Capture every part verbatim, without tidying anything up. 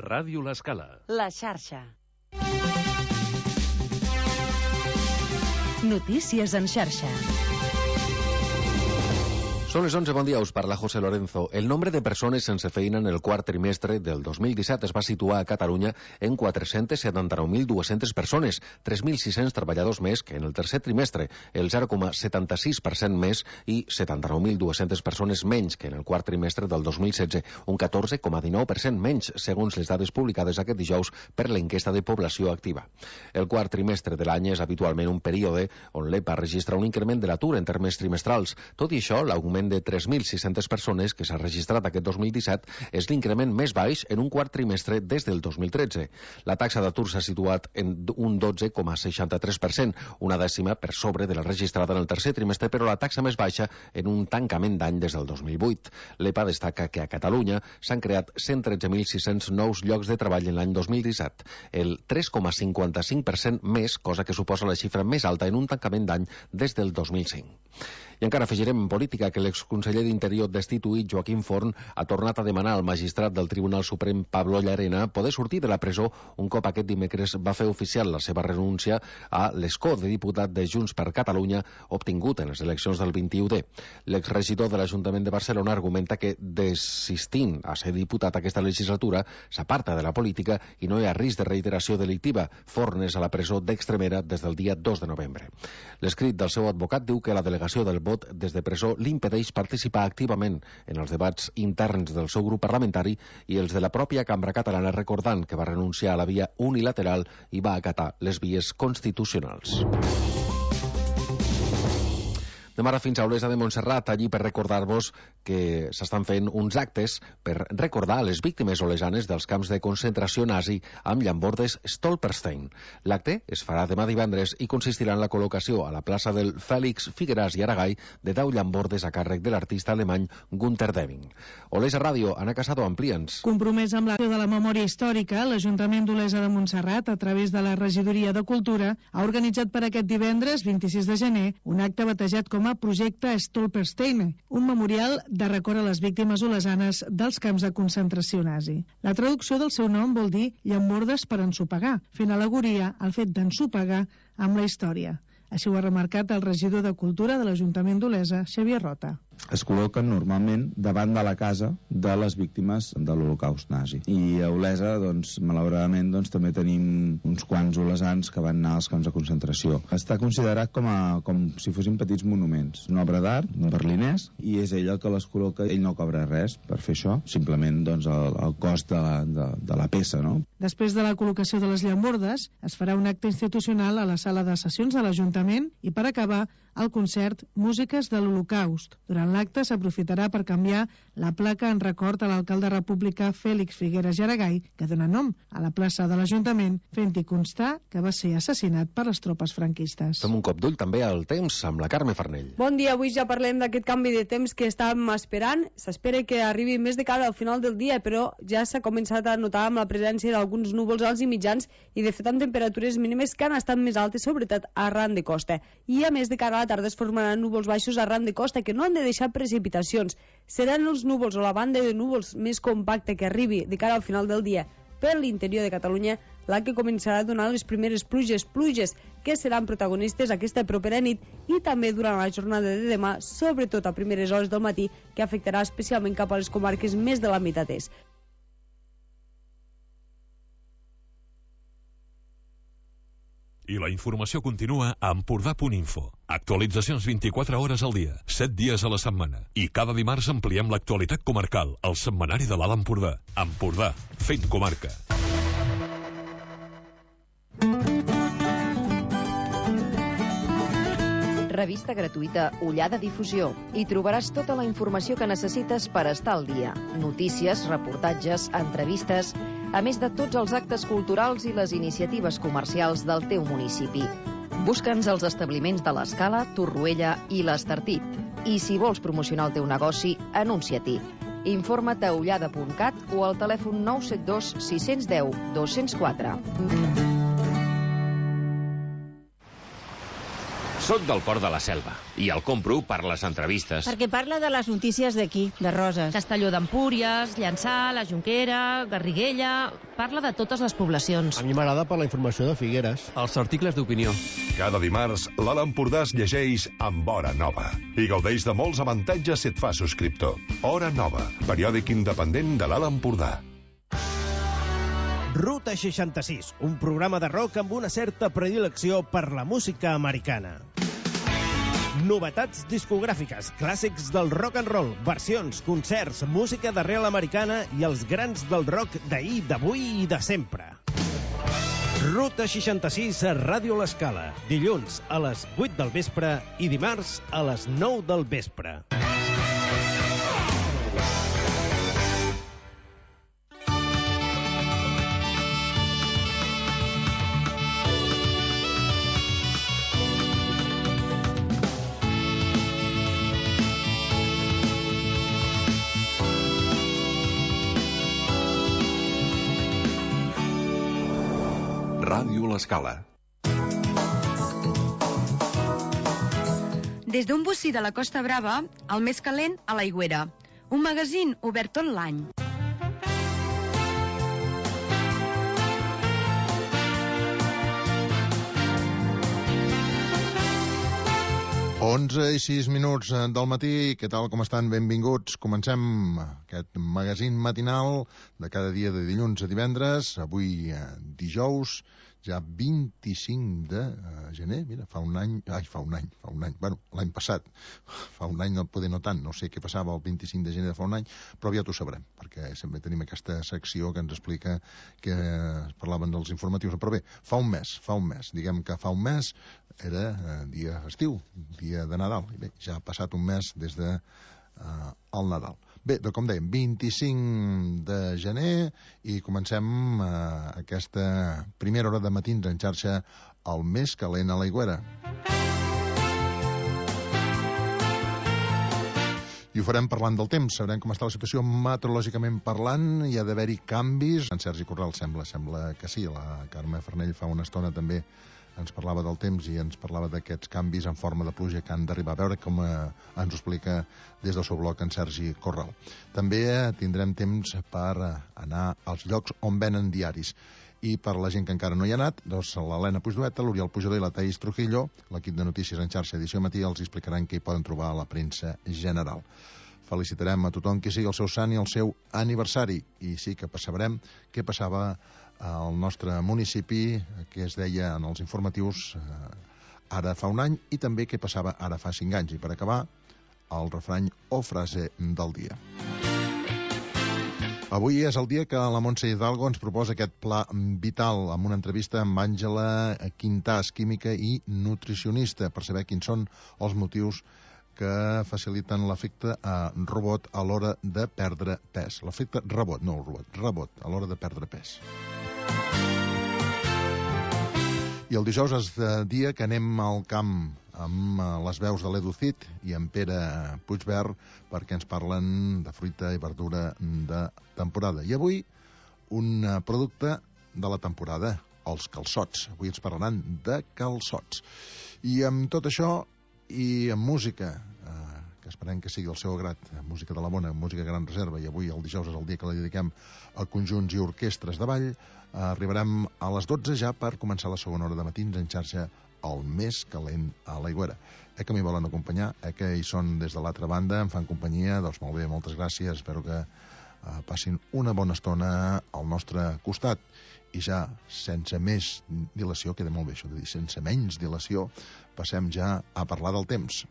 Ràdio L'Escala. La xarxa. Notícies en xarxa. Són les onze, bon dia, us parla José Lorenzo. El nombre de persones sense feina en el quart trimestre del dos mil disset es va situar a Catalunya en quatre-cents setanta-nou mil dues-centes persones, tres mil sis-cents treballadors més que en el tercer trimestre, el zero coma setanta-sis per cent més i setanta-nou mil dues-centes persones menys que en el quart trimestre del dos mil setze, un catorze coma dinou per cent menys, segons les dades publicades aquest dijous per l'enquesta de població activa. El quart trimestre de l'any és habitualment un període on l'E P A registra un increment de l'atur en termes trimestrals. Tot i això, l'augment de tres mil sis-centes persones que s'ha registrat aquest dos mil disset és l'increment més baix en un quart trimestre des del dos mil tretze. La taxa d'atur s'ha situat en un dotze coma seixanta-tres per cent, una dècima per sobre de la registrada en el tercer trimestre, però la taxa més baixa en un tancament d'any des del dos mil vuit. L'E P A destaca que a Catalunya s'han creat cent tretze mil sis-cents nous llocs de treball en l'any dos mil disset, el tres coma cinquanta-cinc per cent més, cosa que suposa la xifra més alta en un tancament d'any des del dos mil cinc. I encara afegirem en política que l'exconseller d'Interior destituït Joaquim Forn ha tornat a demanar al magistrat del Tribunal Suprem Pablo Llarena poder sortir de la presó un cop aquest dimecres va fer oficial la seva renúncia a l'escó de diputat de Junts per Catalunya obtingut en les eleccions del vint-i-u D. L'exregidor de l'Ajuntament de Barcelona argumenta que desistint a ser diputat aquesta legislatura s'aparta de la política i no hi ha risc de reiteració delictiva. Forn és a la presó d'Extremera des del dia dos de novembre. L'escrit del seu advocat diu que la delegació del vot des de presó l'impedeix participar activament en els debats interns del seu grup parlamentari i els de la pròpia cambra catalana, recordant que va renunciar a la via unilateral i va acatar les vies constitucionals. Demà ara fins a Olesa de Montserrat, allí per recordar-vos que s'estan fent uns actes per recordar les víctimes olesanes dels camps de concentració nazi amb llambordes Stolperstein. L'acte es farà demà divendres i consistirà en la col·locació a la plaça del Fèlix Figueras i Aragall de deu llambordes a càrrec de l'artista alemany Günter Deming. Olesa Ràdio, Anna Casado, amplia'ns. Compromès amb l'acció de la memòria històrica, l'Ajuntament d'Olesa de Montserrat, a través de la Regidoria de Cultura, ha organitzat per aquest divendres, vint-i-sis de gener, un acte batejat com a projecte Stolperstein, un memorial de record a les víctimes olesanes dels camps de concentració nazi. La traducció del seu nom vol dir llambordes per ensopegar, fent al·legoria al fet d'ensopegar amb la història. Així ho ha remarcat el regidor de Cultura de l'Ajuntament d'Olesa, Xavier Rota. Es col·loquen normalment davant de la casa de les víctimes de l'Holocaust nazi. I a Olesa, doncs, malauradament, doncs, també tenim uns quants olesans que van anar als camps de concentració. Està considerat com, a, com si fossin petits monuments. Una obra d'art, un berlinès, i és ell el que les col·loca. Ell no cobra res per fer això, simplement doncs, el, el cost de la, de, de la peça, no? Després de la col·locació de les llambordes, es farà un acte institucional a la sala de sessions de l'Ajuntament i, per acabar, el concert Músiques de l'Holocaust. Durant l'acte s'aprofitarà per canviar la placa en record a l'alcalde republicà Fèlix Figueras i Aragall, que dona nom a la plaça de l'Ajuntament, fent-hi constar que va ser assassinat per les tropes franquistes. Fem un cop d'ull també al temps amb la Carme Farnell. Bon dia, avui ja parlem d'aquest canvi de temps que estàvem esperant. S'espera que arribi més de cara al final del dia, però ja s'ha començat a notar amb la presència d'alguns núvols alts i mitjans i de fet amb temperatures mínimes que han estat més altes, sobretot arran de costa. I a més de cara a la tarda es formaran núvols baixos arran de costa que no han de deixar precipitacions. Seran els núvols o la banda de núvols més compacta que arribi de cara al final del dia per l'interior de Catalunya la que començarà a donar les primeres pluges, pluges que seran protagonistes aquesta propera nit i també durant la jornada de demà, sobretot a primeres hores del matí, que afectarà especialment cap a les comarques més de la meitat est. I la informació continua a Empordà punt info. Actualitzacions vint-i-quatre hores al dia, set dies a la setmana. I cada dimarts ampliem l'actualitat comarcal, al setmanari de l'Alt Empordà. Empordà, fent comarca. Revista gratuïta Ullada Difusió. Hi trobaràs tota la informació que necessites per estar al dia. Notícies, reportatges, entrevistes, a més de tots els actes culturals i les iniciatives comercials del teu municipi. Busca'ns als establiments de l'Escala, Torroella i l'Estartit. I si vols promocionar el teu negoci, anuncia-t'hi. Informa't a ullada punt cat o al telèfon nou set dos sis un zero dos zero quatre. Soc del Port de la Selva i el compro per les entrevistes. Perquè parla de les notícies d'aquí, de Roses. Castelló d'Empúries, Llançà, la Jonquera, Garriguella... Parla de totes les poblacions. A mi m'agrada per la informació de Figueres. Els articles d'opinió. Cada dimarts, l'Alt Empordà es llegeix amb Hora Nova i gaudeix de molts avantatges si et fa subscriptor. Hora Nova, periòdic independent de l'Alt Empordà. Ruta seixanta-sis, un programa de rock amb una certa predilecció per la música americana. Novetats discogràfiques, clàssics del rock and roll, versions, concerts, música d'arrel americana i els grans del rock d'ahir, d'avui i de sempre. Ruta seixanta-sis a Ràdio L'Escala, dilluns a les vuit del vespre i dimarts a les nou del vespre. Ràdio L'Escala. Des d'un bocí de la Costa Brava, el més calent a l'Aigüera. Un magazín obert tot l'any. onze i sis minuts del matí. Què tal, com estan? Benvinguts. Comencem aquest magazín matinal de cada dia de dilluns a divendres. Avui dijous, ja vint-i-cinc de gener. Mira, fa un any... Ai, fa un any, fa un any. Bueno, l'any passat. Fa un any, no poder no tant. No sé què passava el vint-i-cinc de gener de fa un any, però aviat ho sabrem, perquè sempre tenim aquesta secció que ens explica que parlaven dels informatius. Però bé, fa un mes, fa un mes. Diguem que fa un mes era eh, dia estiu, dia de Nadal. I bé, ja ha passat un mes des de eh, el Nadal. Bé, doncs com dèiem, vint-i-cinc de gener i comencem eh, aquesta primera hora de matins en xarxa, el més calent a l'Aigüera. I ho farem parlant del temps, sabrem com està la situació meteorològicament parlant, hi ha d'haver-hi canvis. En Sergi Corral sembla, sembla que sí, la Carme Farnell fa una estona també ens parlava del temps i ens parlava d'aquests canvis en forma de pluja que han d'arribar. A veure com eh, ens ho explica des del seu bloc en Sergi Corral. També eh, tindrem temps per eh, anar als llocs on venen diaris. I per la gent que encara no hi ha anat, doncs l'Helena Puigdueta, l'Oriol Pujol i la Taís Trujillo, l'equip de notícies en xarxa edició matí, els explicaran què hi poden trobar a la premsa general. Felicitarem a tothom que sigui el seu sant i el seu aniversari. I sí que sabrem què passava al nostre municipi, que es deia en els informatius eh, ara fa un any, i també què passava ara fa cinc anys. I per acabar, el refrany o frase del dia. Avui és el dia que la Montse Hidalgo ens proposa aquest pla vital amb una entrevista amb Àngela Quintàs, química i nutricionista, per saber quins són els motius que faciliten l'efecte a rebot a l'hora de perdre pes. L'efecte rebot, no el rebot, rebot a l'hora de perdre pes. I el dijous és el dia que anem al camp amb les veus de l'Edu Cid i en Pere Puigverd perquè ens parlen de fruita i verdura de temporada. I avui un producte de la temporada, els calçots. Avui ens parlaran de calçots. I amb tot això i amb música, eh, que esperem que sigui el seu agrat, música de la bona, música gran reserva, i avui el dijous és el dia que la dediquem a conjunts i orquestres de ball, eh, arribarem a les dotze ja per començar la segona hora de matins en xarxa, el més calent a l'Aigüera. Eh que m'hi volen acompanyar, eh que hi són des de l'altra banda, em fan companyia, doncs molt bé, moltes gràcies, espero que eh, passin una bona estona al nostre costat. I ja, sense més dilació, queda molt bé això de dir, sense menys dilació, passem ja a parlar del temps.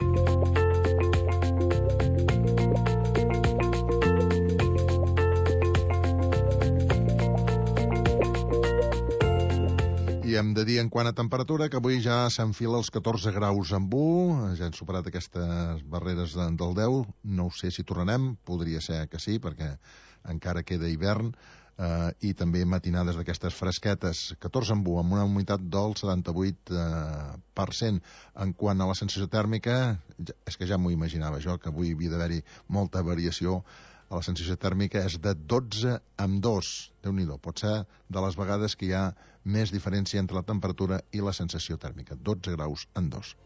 I hem de dir en quant a temperatura que avui ja s'enfila els catorze graus amb u, ja hem superat aquestes barreres del deu, no ho sé si tornarem, podria ser que sí, perquè encara queda hivern, Uh, i també matinades d'aquestes fresquetes, catorze en u, amb una humitat del setanta-vuit per cent. En quant a la sensació tèrmica, ja, és que ja m'ho imaginava jo, que avui havia d'haver-hi molta variació. La sensació tèrmica és de dotze amb dos. Déu-n'hi-do, pot ser de les vegades que hi ha més diferència entre la temperatura i la sensació tèrmica. dotze graus en dos.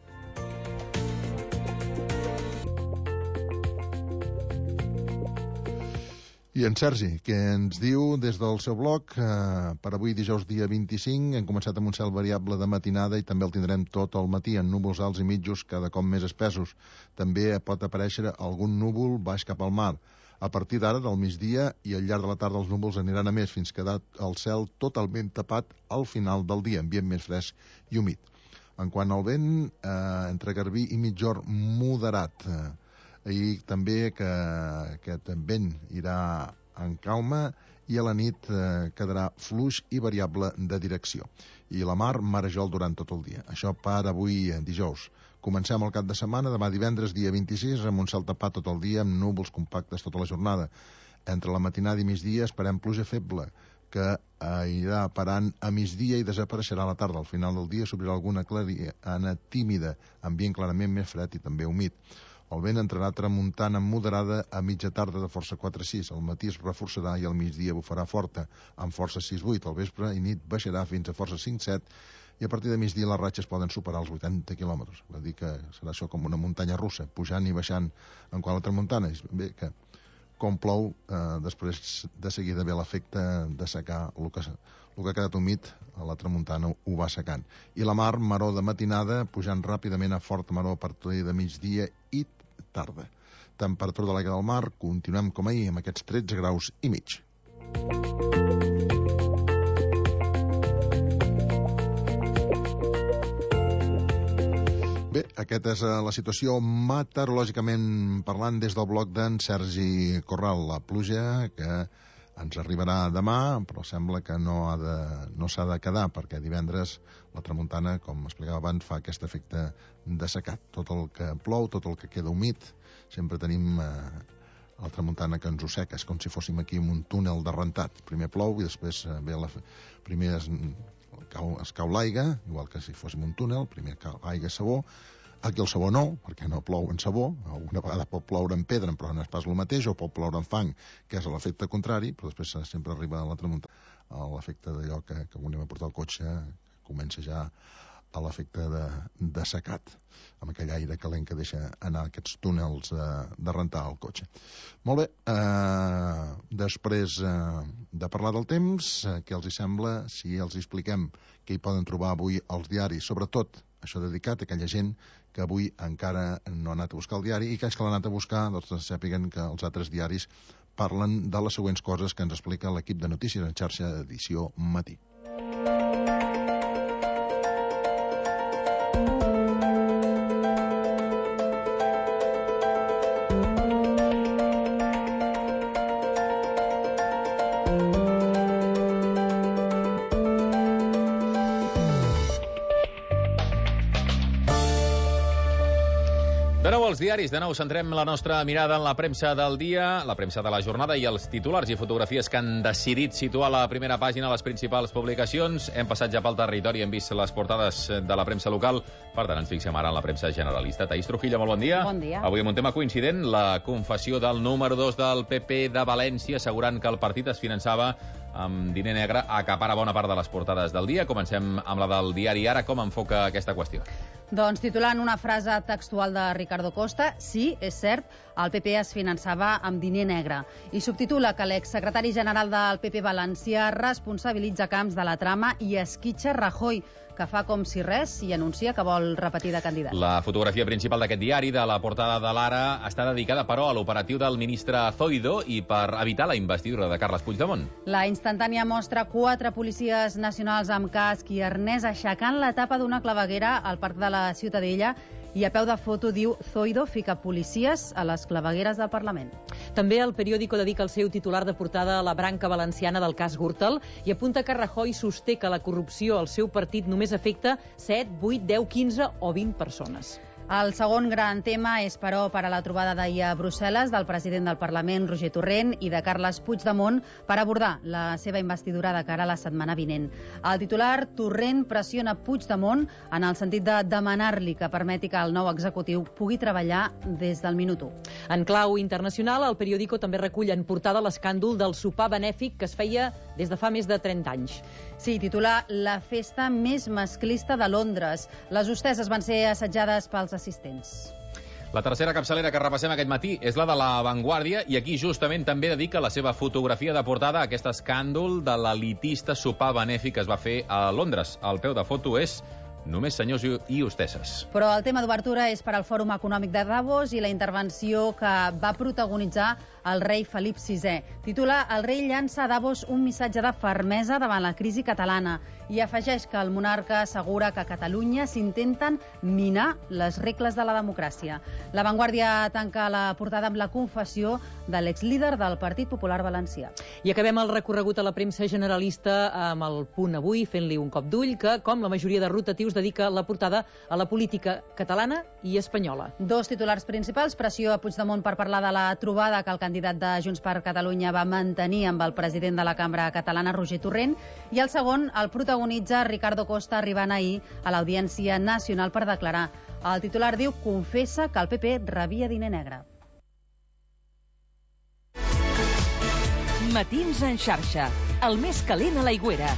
I en Sergi, que ens diu des del seu blog, eh, per avui dijous dia vint-i-cinc, hem començat amb un cel variable de matinada i també el tindrem tot el matí, en núvols alts i mitjos cada cop més espessos. També pot aparèixer algun núvol baix cap al mar. A partir d'ara, del migdia i al llarg de la tarda, els núvols aniran a més, fins quedar el cel totalment tapat al final del dia, ambient més fresc i humit. En quant al vent, eh, entre garbí i mitjor moderat, eh, i també que aquest vent irà en calma i a la nit eh, quedarà fluix i variable de direcció. I la mar, marejol durant tot el dia. Això per avui eh, dijous. Comencem el cap de setmana, demà divendres, dia vint-i-sis, amb un cel tapat tot el dia, amb núvols compactes tota la jornada. Entre la matinada i migdia esperem pluja feble, que eh, irà parant a migdia i desapareixerà a la tarda. Al final del dia s'obrirà alguna clariana tímida, ambient clarament més fred i també humit. El vent entrarà tramuntant amb moderada a mitja tarda de força quatre sis. Al matí es reforçarà i al migdia bufarà forta, amb força sis vuit. Al vespre i nit baixarà fins a força cinc set i a partir de migdia les ratxes poden superar els vuitanta quilòmetres. Vol dir que serà això com una muntanya russa, pujant i baixant en quant a la tramuntana. Bé, que com plou, eh, després de seguida ve l'efecte de secar el que, el que ha quedat humit, a la tramuntana ho va secant. I la mar, maró de matinada, pujant ràpidament a forta maró a partir de migdia i tarda. Temperatura de l'aigua del mar, continuem com ahir amb aquests tretze graus i mig. Bé, aquesta és la situació meteorològicament parlant des del bloc d'en Sergi Corral. La pluja que ens arribarà demà, però sembla que no ha de, no s'ha de quedar, perquè divendres la tramuntana, com explicava abans, fa aquest efecte de secat. Tot el que plou, tot el que queda humit, sempre tenim eh, la tramuntana que ens ho seca. És com si fóssim aquí en un túnel de rentat. Primer plou i després eh, ve la... Primer es, cau, es cau l'aigua, igual que si fóssim un túnel, primer cau aigua i sabó. Aquí el sabó no, perquè no plou en sabó. Una vegada pot ploure en pedra, però no és pas el mateix, o pot ploure en fang, que és l'efecte contrari, però després sempre arriba a la tramuntana a l'efecte d'allò que, que anem a portar el cotxe, comença ja a l'efecte de, de secat, amb aquell aire calent que deixa anar aquests túnels eh, de rentar el cotxe. Molt bé, eh, després eh, de parlar del temps, eh, què els hi sembla si els expliquem què hi poden trobar avui als diaris, sobretot això dedicat a aquella gent que avui encara no ha anat a buscar el diari i aquells que l'han anat a buscar, doncs sàpiguen que els altres diaris parlen de les següents coses que ens explica l'equip de notícies en xarxa d'edició Matí. Els diaris, de nou centrem la nostra mirada en la premsa del dia, la premsa de la jornada i els titulars i fotografies que han decidit situar a la primera pàgina les principals publicacions. Hem passat ja pel territori, hem vist les portades de la premsa local, per tant ens fixem ara en la premsa generalista. Taís Trujillo, molt bon dia. Bon dia. Avui amb un tema coincident, la confessió del número dos del P P de València, assegurant que el partit es finançava amb diner negre, acapara bona part de les portades del dia. Comencem amb la del diari Ara. Com enfoca aquesta qüestió? Doncs titulant una frase textual de Ricardo Costa, sí, és cert, el P P es finançava amb diner negre. I subtitula que l'exsecretari general del P P València responsabilitza Camps de la trama i esquitxa Rajoy, que fa com si res i anuncia que vol repetir de candidat. La fotografia principal d'aquest diari, de la portada de l'Ara, està dedicada, però, a l'operatiu del ministre Zoido i per evitar la investidura de Carles Puigdemont. La instantània mostra quatre policies nacionals amb casc i arnès aixecant la tapa d'una claveguera al Parc de la Ciutadella i a peu de foto diu Zoido fica policies a les clavegueres del Parlament. També el periòdico dedica el seu titular de portada a la branca valenciana del cas Gürtel i apunta que Rajoy sosté que la corrupció al seu partit només afecta set, vuit, deu, quinze o vint persones. El segon gran tema és, però, per a la trobada d'ahir a Brussel·les del president del Parlament, Roger Torrent, i de Carles Puigdemont per abordar la seva investidura de cara a la setmana vinent. El titular, Torrent pressiona Puigdemont en el sentit de demanar-li que permeti que el nou executiu pugui treballar des del minut u. En clau internacional, el periòdico també recull en portada l'escàndol del sopar benèfic que es feia des de fa més de trenta anys. Sí, titular La festa més masclista de Londres. Les hostesses van ser assetjades pels assistents. La tercera capçalera que repassem aquest matí és la de La Vanguardia, i aquí justament també dedica la seva fotografia de portada a aquest escàndol de l'elitista sopar benèfic que es va fer a Londres. El peu de foto és només senyors i hostesses. Però el tema d'obertura és per al Fòrum Econòmic de Davos i la intervenció que va protagonitzar el rei Felip sisè. Titula El rei llança a Davos un missatge de fermesa davant la crisi catalana i afegeix que el monarca assegura que a Catalunya s'intenten minar les regles de la democràcia. La Vanguardia tanca la portada amb la confessió de l'exlíder del Partit Popular Valencià. I acabem el recorregut a la premsa generalista amb el Punt Avui, fent-li un cop d'ull, que, com la majoria de rotatius, dedica la portada a la política catalana i espanyola. Dos titulars principals: pressió a Puigdemont per parlar de la trobada que el candidat de Junts per Catalunya va mantenir amb el president de la cambra catalana, Roger Torrent, i el segon el protagonitza Ricardo Costa, arribant ahir a l'Audiència Nacional per declarar. El titular diu: confessa que el P P rebia diner negre. Matins en xarxa, el més calent a l'Aigüera.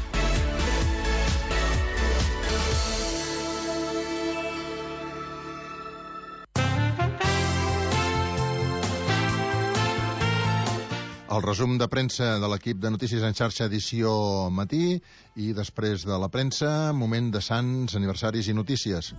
El resum de premsa de l'equip de Notícies en xarxa edició matí, i després de la premsa, moment de sants, aniversaris i notícies.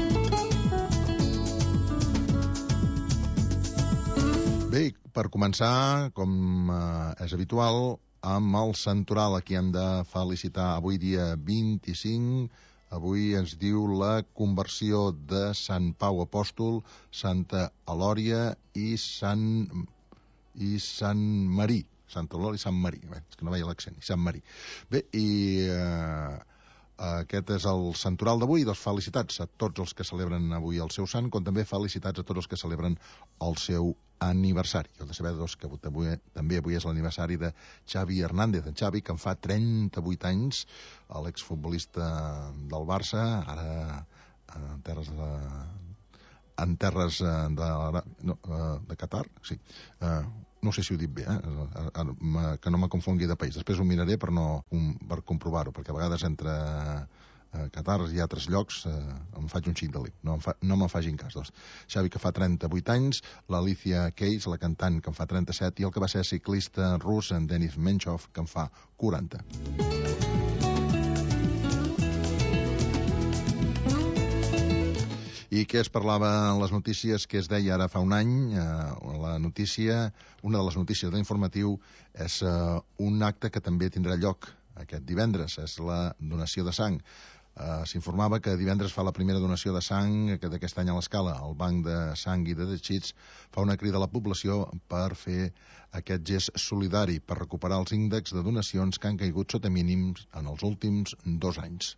Bé, per començar, com eh, és habitual, amb el santoral, a qui hem de felicitar avui dia vint-i-cinc. Avui ens diu la conversió de Sant Pau Apòstol, Santa Elòria i Sant... i Sant Marí, Sant Eloi i Sant Marí, bé, és que no veia l'accent, i Sant Marí. Bé, i eh, aquest és el santoral d'avui. Doncs felicitats a tots els que celebren avui el seu sant, com també felicitats a tots els que celebren el seu aniversari. Heu de saber doncs, que avui, també avui és l'aniversari de Xavi Hernández, en Xavi, que en fa trenta-vuit anys, l'exfutbolista del Barça, ara en terres de... en terres de, no, de Qatar, sí. No sé si ho dic bé, eh? Que no me confongui de país. Després ho miraré per, no, per comprovar-ho, perquè a vegades entre Qatar i altres llocs eh, em faig un xic de lío. No, fa, no me'n facin cas. Doncs. Xavi, que fa trenta-vuit anys, l'Alicia Keys, la cantant, que en fa trenta-set, i el que va ser ciclista rus, en Denis Menchov, que en fa quaranta. I què es parlava en les notícies, que es deia ara fa un any? Eh, la notícia, una de les notícies de l'informatiu és eh, un acte que també tindrà lloc aquest divendres, és la donació de sang. Eh, S'informava que divendres fa la primera donació de sang d'aquest any a l'Escala. El Banc de Sang i de Teixits fa una crida a la població per fer aquest gest solidari, per recuperar els índexs de donacions que han caigut sota mínims en els últims dos anys.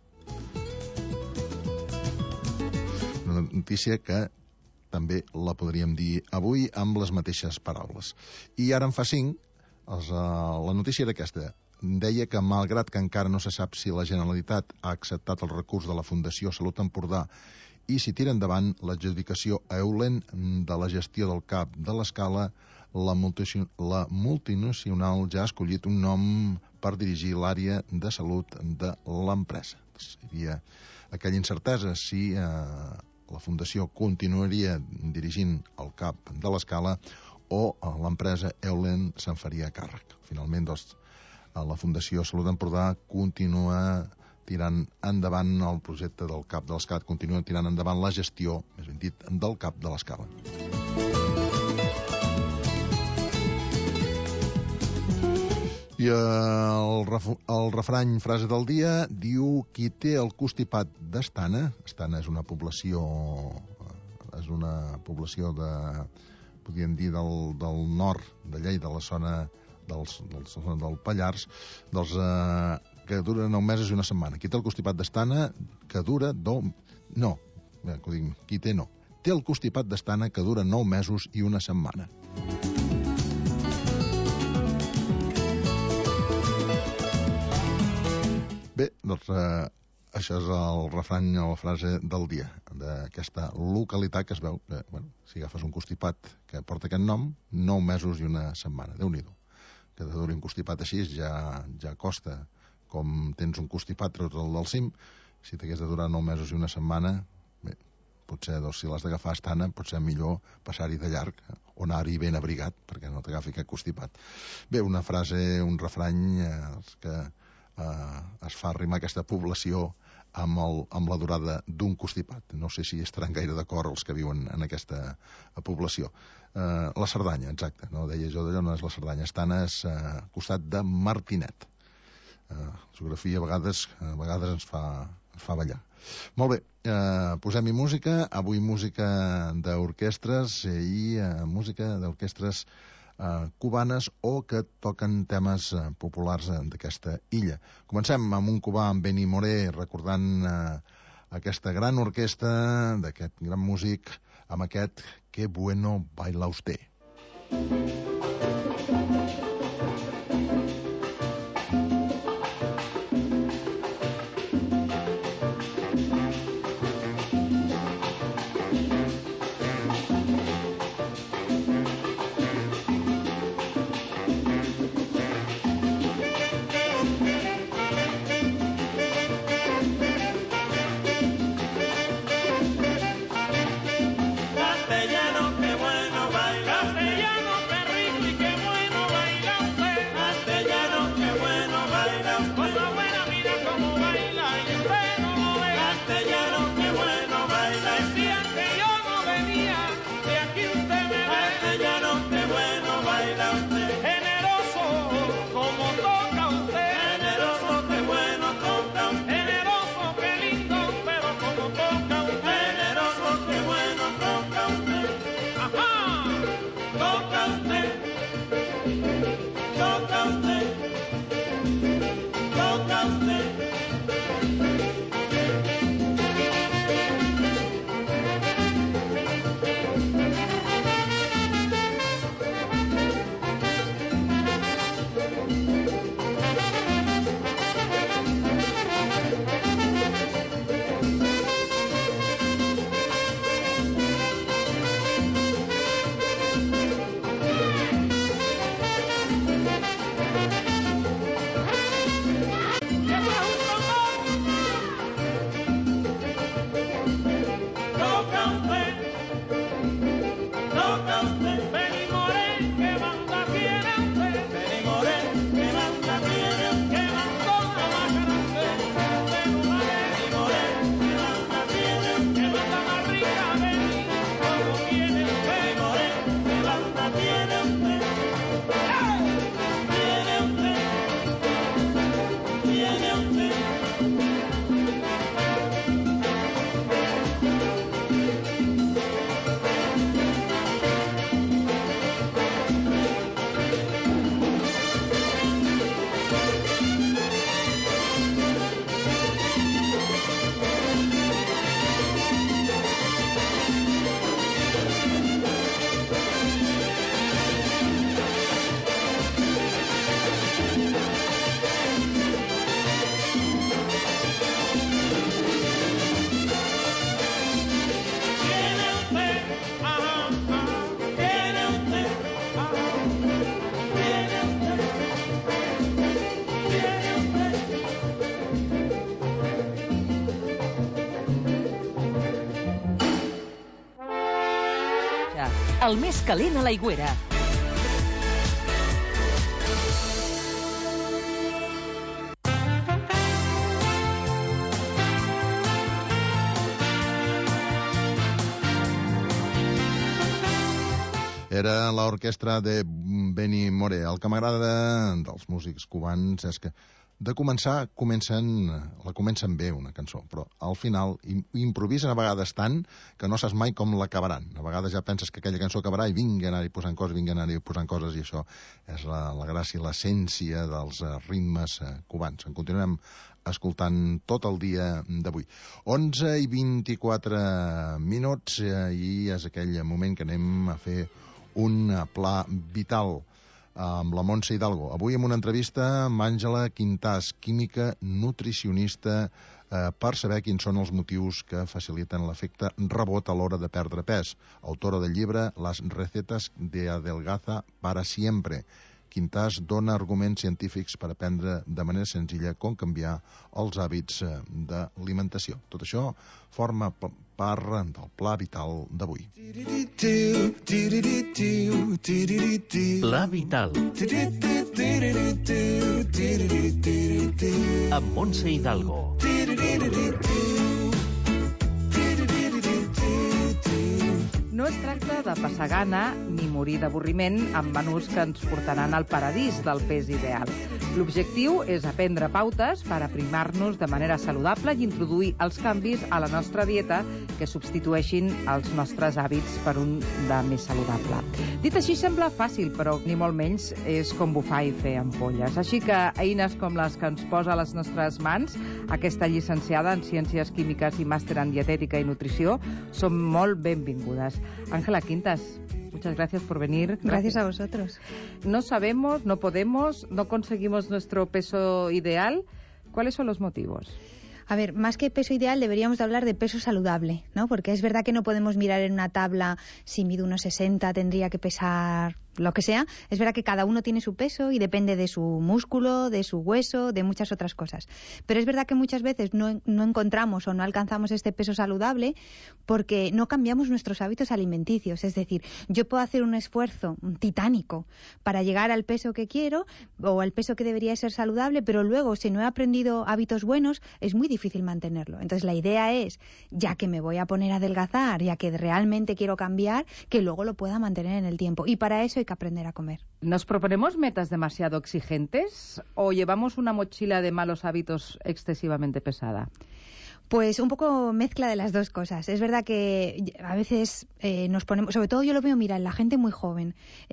Una notícia que també la podríem dir avui amb les mateixes paraules. I ara en fa cinc, els, uh, la notícia era aquesta. Deia que, malgrat que encara no se sap si la Generalitat ha acceptat el recurs de la Fundació Salut Empordà i si tira endavant l'adjudicació a Eulen de la gestió del CAP de l'Escala, la, multi la multinacional ja ha escollit un nom per dirigir l'àrea de salut de l'empresa. Seria aquella incertesa si eh, la Fundació continuaria dirigint el CAP de l'Escala o l'empresa Eulen se'n faria càrrec. Finalment, doncs, la Fundació Salut Empordà continua tirant endavant el projecte del CAP de l'Escala, continua tirant endavant la gestió, més ben dit, del CAP de l'Escala. I el, ref el refrany, frase del dia, diu: qui té el constipat d'Estana, Estana és una població, és una població de, podríem dir, del, del nord de Lleida, de la zona dels, dels, del Pallars, doncs, eh, que dura nou mesos i una setmana. Qui té el constipat d'Estana, que dura... Do... No, que ho dic, qui té no. té el constipat d'Astana que dura nou mesos i una setmana. Bé, doncs eh, això és el refrany o la frase del dia d'aquesta localitat que es veu que, bueno, si agafes un constipat que porta aquest nom, nou mesos i una setmana. Déu-n'hi-do. Que te duri un constipat així ja, ja costa. Com tens un constipat, treus el del cim, si t'hagués de durar nou mesos i una setmana, bé, potser, doncs, si l'has d'agafar a Astana, potser millor passar-hi de llarg o anar-hi ben abrigat perquè no t'agafi aquest constipat. Bé, una frase, un refrany eh, que eh, es fa rimar aquesta població amb, el, amb la durada d'un constipat. No sé si estaran gaire d'acord els que viuen en aquesta població. Eh, la Cerdanya, exacte, no deia jo d'allò, no és la Cerdanya. Astana és eh, al costat de Martinet. Eh, la geografia a vegades, a vegades ens fa, ens fa ballar. Molt bé, eh, posem-hi música. Avui música d'orquestres i eh, música d'orquestres Uh, cubanes o que toquen temes uh, populars uh, d'aquesta illa. Comencem amb un cubà, amb Benny Moré, recordant uh, aquesta gran orquestra d'aquest gran músic, amb aquest Qué bueno baila usted. El més calent a l'Aigüera. Era l'orquestra de Benny Moré. El que m'agrada dels músics cubans és que de començar, comencen, la comencen bé, una cançó, però al final improvisen a vegades tant que no saps mai com l'acabaran. A vegades ja penses que aquella cançó acabarà i vinga a anar-hi posant coses, vinga a anar-hi posant coses, i això és la, la gràcia, l'essència dels uh, ritmes uh, cubans. En continuarem escoltant tot el dia d'avui. onze i vint-i-quatre minuts uh, i és aquell moment que anem a fer un pla vital amb la Montse Hidalgo. Avui amb una entrevista amb Àngela Quintàs, química nutricionista, eh, per saber quins són els motius que faciliten l'efecte rebot a l'hora de perdre pes. Autora del llibre Las recetas de adelgaza para siempre. Quintàs dona arguments científics per aprendre de manera senzilla com canviar els hàbits d'alimentació. Tot això forma part del Pla Vital d'avui. Pla Vital amb Montse Hidalgo. No es tracta de passar gana ni morir d'avorriment amb menús que ens portaran al paradís del pes ideal. L'objectiu és aprendre pautes per aprimar-nos de manera saludable i introduir els canvis a la nostra dieta que substitueixin els nostres hàbits per un de més saludable. Dit així sembla fàcil, però ni molt menys és com bufar i fer ampolles. Així que eines com les que ens posa a les nostres mans aquesta llicenciada en Ciències Químiques i màster en Dietètica i Nutrició són molt benvingudes. Ángela Quintàs, muchas gracias por venir. Gracias. Gracias a vosotros. No sabemos, no podemos, no conseguimos nuestro peso ideal. ¿Cuáles son los motivos? A ver, más que peso ideal deberíamos de hablar de peso saludable, ¿no? Porque es verdad que no podemos mirar en una tabla si mido unos sesenta tendría que pesar lo que sea. Es verdad que cada uno tiene su peso y depende de su músculo, de su hueso, de muchas otras cosas. Pero es verdad que muchas veces no, no encontramos o no alcanzamos este peso saludable porque no cambiamos nuestros hábitos alimenticios. Es decir, yo puedo hacer un esfuerzo titánico para llegar al peso que quiero o al peso que debería ser saludable, pero luego si no he aprendido hábitos buenos es muy difícil mantenerlo. Entonces la idea es, ya que me voy a poner a adelgazar, ya que realmente quiero cambiar, que luego lo pueda mantener en el tiempo. Y para eso hay que aprender a comer. ¿Nos proponemos metas demasiado exigentes o llevamos una mochila de malos hábitos excesivamente pesada? Pues un poco mezcla de las dos cosas. Es verdad que a veces eh, nos ponemos, sobre todo yo lo veo, mira, en la gente muy joven,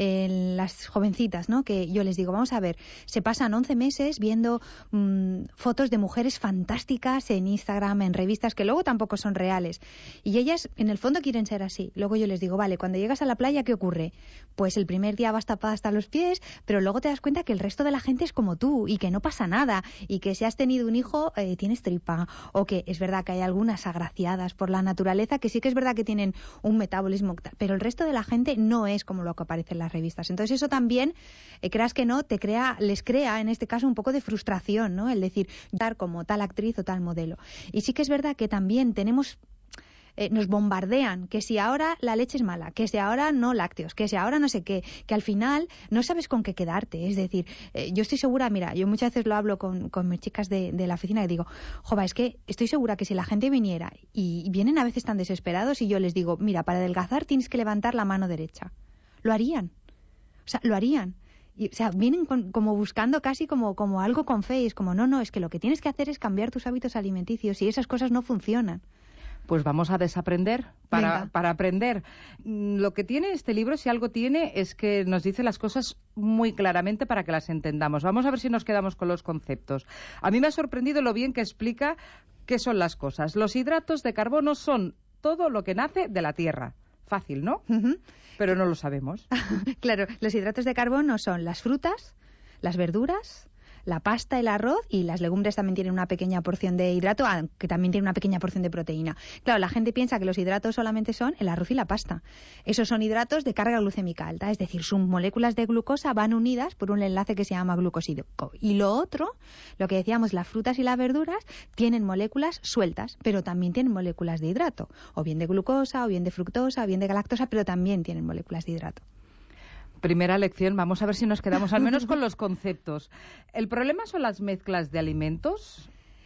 en las jovencitas, ¿no? Que yo les digo, vamos a ver, se pasan once meses viendo mmm, fotos de mujeres fantásticas en Instagram, en revistas que luego tampoco son reales. Y ellas, en el fondo, quieren ser así. Luego yo les digo, vale, cuando llegas a la playa, ¿qué ocurre? Pues el primer día vas tapada hasta los pies, pero luego te das cuenta que el resto de la gente es como tú y que no pasa nada y que si has tenido un hijo, eh, tienes tripa, o que es verdad que hay algunas agraciadas por la naturaleza que sí que es verdad que tienen un metabolismo, pero el resto de la gente no es como lo que aparece en las revistas. Entonces eso también, eh, creas que no, te crea, les crea en este caso un poco de frustración, ¿no? El decir, dar como tal actriz o tal modelo. Y sí que es verdad que también tenemos... Eh, nos bombardean, que si ahora la leche es mala, que si ahora no lácteos, que si ahora no sé qué, que al final no sabes con qué quedarte. Es decir, eh, yo estoy segura, mira, yo muchas veces lo hablo con, con mis chicas de, de la oficina y digo, jova, es que estoy segura que si la gente viniera y, y vienen a veces tan desesperados y yo les digo, mira, para adelgazar tienes que levantar la mano derecha. Lo harían. O sea, lo harían. Y, o sea, vienen con, como buscando casi como, como algo con fe y es como, no, no, es que lo que tienes que hacer es cambiar tus hábitos alimenticios y esas cosas no funcionan. Pues vamos a desaprender para, para aprender. Lo que tiene este libro, si algo tiene, es que nos dice las cosas muy claramente para que las entendamos. Vamos a ver si nos quedamos con los conceptos. A mí me ha sorprendido lo bien que explica qué son las cosas. Los hidratos de carbono son todo lo que nace de la tierra. Fácil, ¿no? Uh-huh. Pero no lo sabemos. Claro, los hidratos de carbono son las frutas, las verduras, la pasta, el arroz y las legumbres también tienen una pequeña porción de hidrato, aunque también tienen una pequeña porción de proteína. Claro, la gente piensa que los hidratos solamente son el arroz y la pasta. Esos son hidratos de carga glucémica alta, es decir, sus moléculas de glucosa van unidas por un enlace que se llama glucósido. Y lo otro, lo que decíamos, las frutas y las verduras tienen moléculas sueltas, pero también tienen moléculas de hidrato, o bien de glucosa, o bien de fructosa, o bien de galactosa, pero también tienen moléculas de hidrato. Primera lección, vamos a ver si nos quedamos al menos con los conceptos. ¿El problema son las mezclas de alimentos?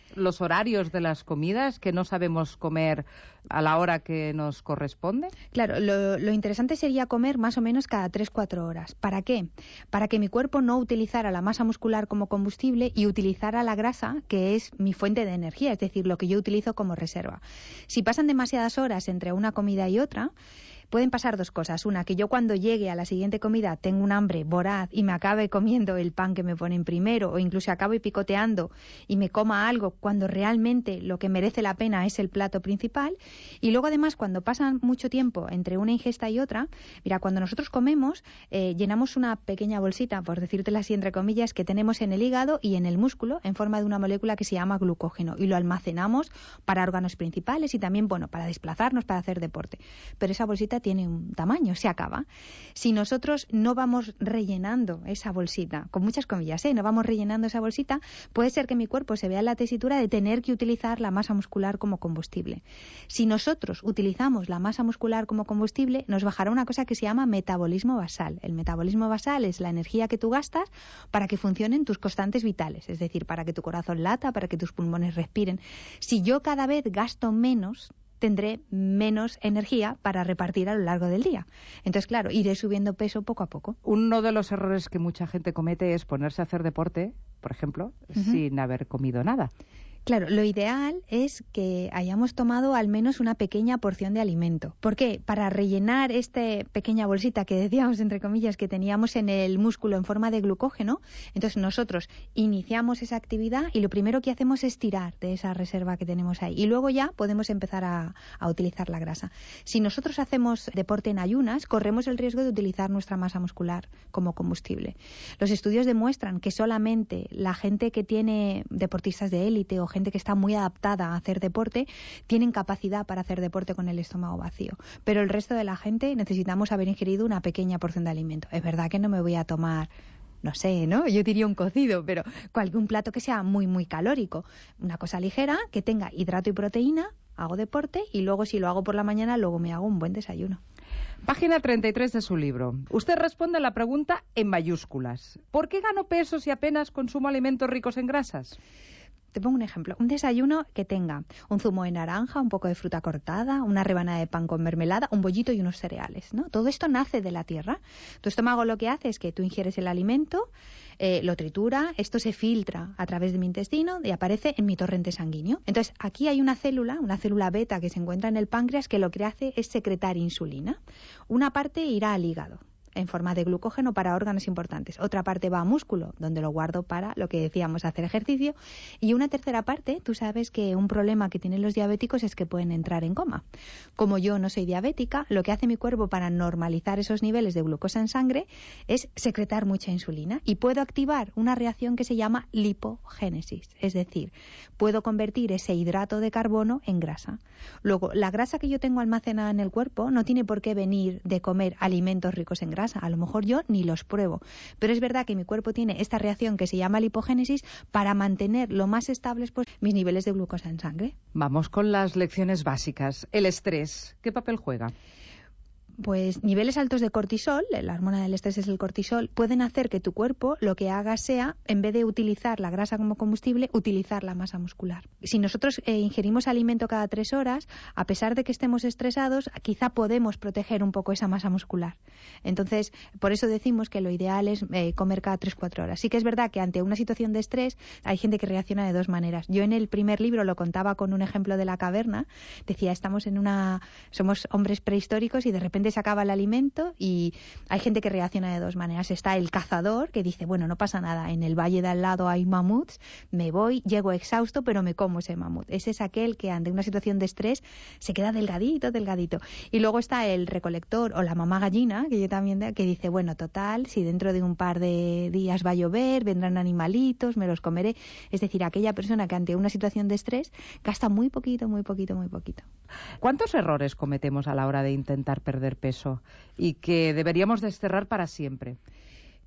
los horarios de las comidas, que no sabemos comer a la hora que nos corresponde? Claro, lo, lo interesante sería comer más o menos cada tres cuatro horas. ¿Para qué? Para que mi cuerpo no utilizara la masa muscular como combustible y utilizara la grasa, que es mi fuente de energía, es decir, lo que yo utilizo como reserva. Si pasan demasiadas horas entre una comida y otra, pueden pasar dos cosas. Una, que yo cuando llegue a la siguiente comida tengo un hambre voraz y me acabe comiendo el pan que me ponen primero, o incluso acabe picoteando y me coma algo cuando realmente lo que merece la pena es el plato principal. Y luego además, cuando pasan mucho tiempo entre una ingesta y otra, mira, cuando nosotros comemos, eh, llenamos una pequeña bolsita, por decírtela así entre comillas, que tenemos en el hígado y en el músculo en forma de una molécula que se llama glucógeno, y lo almacenamos para órganos principales y también, bueno, para desplazarnos, para hacer deporte. Pero esa bolsita tiene un tamaño, se acaba. Si nosotros no vamos rellenando esa bolsita, con muchas comillas, ¿eh? no vamos rellenando esa bolsita, puede ser que mi cuerpo se vea en la tesitura de tener que utilizar la masa muscular como combustible. Si nosotros utilizamos la masa muscular como combustible, nos bajará una cosa que se llama metabolismo basal. El metabolismo basal es la energía que tú gastas para que funcionen tus constantes vitales, es decir, para que tu corazón lata, para que tus pulmones respiren. Si yo cada vez gasto menos, tendré menos energía para repartir a lo largo del día. Entonces, claro, iré subiendo peso poco a poco. Uno de los errores que mucha gente comete es ponerse a hacer deporte, por ejemplo, uh-huh. sin haber comido nada. Claro, lo ideal es que hayamos tomado al menos una pequeña porción de alimento. ¿Por qué? Para rellenar esta pequeña bolsita que decíamos, entre comillas, que teníamos en el músculo en forma de glucógeno. Entonces nosotros iniciamos esa actividad y lo primero que hacemos es tirar de esa reserva que tenemos ahí. Y luego ya podemos empezar a, a utilizar la grasa. Si nosotros hacemos deporte en ayunas, corremos el riesgo de utilizar nuestra masa muscular como combustible. Los estudios demuestran que solamente la gente que tiene deportistas de élite o gente que está muy adaptada a hacer deporte, tienen capacidad para hacer deporte con el estómago vacío. Pero el resto de la gente necesitamos haber ingerido una pequeña porción de alimento. Es verdad que no me voy a tomar, no sé, ¿no? Yo diría un cocido, pero cualquier plato que sea muy, muy calórico. Una cosa ligera, que tenga hidrato y proteína, hago deporte y luego si lo hago por la mañana, luego me hago un buen desayuno. Página treinta y tres de su libro. Usted responde a la pregunta en mayúsculas. ¿Por qué gano peso si apenas consumo alimentos ricos en grasas? Te pongo un ejemplo. Un desayuno que tenga un zumo de naranja, un poco de fruta cortada, una rebanada de pan con mermelada, un bollito y unos cereales, ¿no? Todo esto nace de la tierra. Tu estómago lo que hace es que tú ingieres el alimento, eh, lo tritura, esto se filtra a través de mi intestino y aparece en mi torrente sanguíneo. Entonces, aquí hay una célula, una célula beta que se encuentra en el páncreas, que lo que hace es secretar insulina. Una parte irá al hígado en forma de glucógeno para órganos importantes. Otra parte va a músculo, donde lo guardo para lo que decíamos, hacer ejercicio. Y una tercera parte, tú sabes que un problema que tienen los diabéticos es que pueden entrar en coma. Como yo no soy diabética, lo que hace mi cuerpo para normalizar esos niveles de glucosa en sangre es secretar mucha insulina y puedo activar una reacción que se llama lipogénesis. Es decir, puedo convertir ese hidrato de carbono en grasa. Luego, la grasa que yo tengo almacenada en el cuerpo no tiene por qué venir de comer alimentos ricos en grasa. A lo mejor yo ni los pruebo, pero es verdad que mi cuerpo tiene esta reacción que se llama lipogénesis para mantener lo más estables pues, mis niveles de glucosa en sangre. Vamos con las lecciones básicas. El estrés, ¿qué papel juega? Pues niveles altos de cortisol, la hormona del estrés es el cortisol, pueden hacer que tu cuerpo lo que haga sea, en vez de utilizar la grasa como combustible, utilizar la masa muscular. Si nosotros eh, ingerimos alimento cada tres horas, a pesar de que estemos estresados, quizá podemos proteger un poco esa masa muscular. Entonces, por eso decimos que lo ideal es eh, comer cada tres cuatro horas. Sí que es verdad que ante una situación de estrés hay gente que reacciona de dos maneras. Yo en el primer libro lo contaba con un ejemplo de la caverna. Decía, estamos en una... somos hombres prehistóricos y de repente se acaba el alimento y hay gente que reacciona de dos maneras. Está el cazador que dice, bueno, no pasa nada, en el valle de al lado hay mamuts, me voy, llego exhausto, pero me como ese mamut. Ese es aquel que ante una situación de estrés se queda delgadito, delgadito. Y luego está el recolector o la mamá gallina, que yo también, que dice, bueno, total, si dentro de un par de días va a llover, vendrán animalitos, me los comeré. Es decir, aquella persona que ante una situación de estrés gasta muy poquito, muy poquito, muy poquito. ¿Cuántos errores cometemos a la hora de intentar perder peso y que deberíamos desterrar para siempre?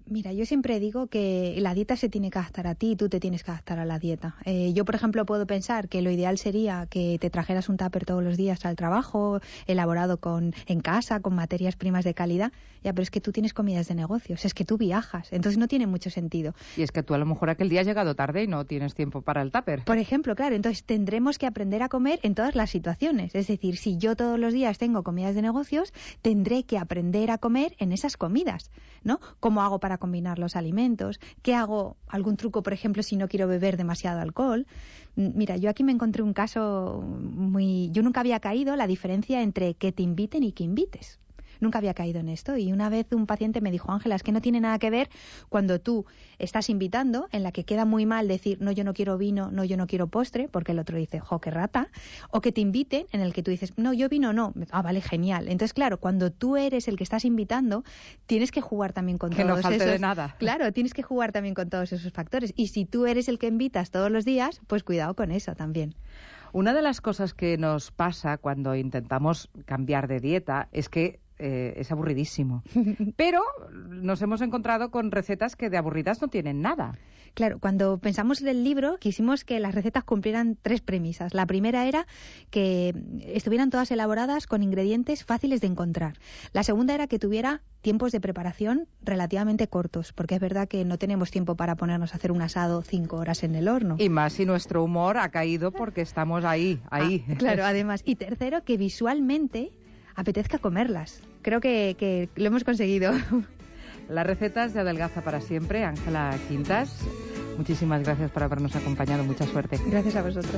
Mira, yo siempre digo que la dieta se tiene que adaptar a ti y tú te tienes que adaptar a la dieta. Eh, yo, por ejemplo, puedo pensar que lo ideal sería que te trajeras un tupper todos los días al trabajo, elaborado con, en casa, con materias primas de calidad. Ya, pero es que tú tienes comidas de negocios, es que tú viajas, entonces no tiene mucho sentido. Y es que tú a lo mejor aquel día has llegado tarde y no tienes tiempo para el tupper. Por ejemplo, claro, entonces tendremos que aprender a comer en todas las situaciones. Es decir, si yo todos los días tengo comidas de negocios, tendré que aprender a comer en esas comidas, ¿no? ¿Cómo hago para combinar los alimentos? ¿Qué hago? ¿Algún truco, por ejemplo, si no quiero beber demasiado alcohol? Mira, yo aquí me encontré un caso muy... Yo nunca había caído la diferencia entre que te inviten y que invites. Nunca había caído en esto y una vez un paciente me dijo, Ángela, es que no tiene nada que ver cuando tú estás invitando, en la que queda muy mal decir, no, yo no quiero vino, no, yo no quiero postre, porque el otro dice, jo, qué rata, o que te inviten, en el que tú dices, no, yo vino no, ah, vale, genial. Entonces, claro, cuando tú eres el que estás invitando, tienes que jugar también con que todos no falte esos... de nada. Claro, tienes que jugar también con todos esos factores. Y si tú eres el que invitas todos los días, pues cuidado con eso también. Una de las cosas que nos pasa cuando intentamos cambiar de dieta es que Eh, es aburridísimo. Pero nos hemos encontrado con recetas que de aburridas no tienen nada. Claro, cuando pensamos en el libro, quisimos que las recetas cumplieran tres premisas. La primera era que estuvieran todas elaboradas con ingredientes fáciles de encontrar. La segunda era que tuviera tiempos de preparación relativamente cortos, porque es verdad que no tenemos tiempo para ponernos a hacer un asado cinco horas en el horno. Y más si nuestro humor ha caído porque estamos ahí, ahí. Ah, claro, además. Y tercero, que visualmente apetezca comerlas. Creo que, que lo hemos conseguido. Las recetas de Adelgaza para Siempre, Ángela Quintas. Muchísimas gracias por habernos acompañado. Mucha suerte. Gracias a vosotros.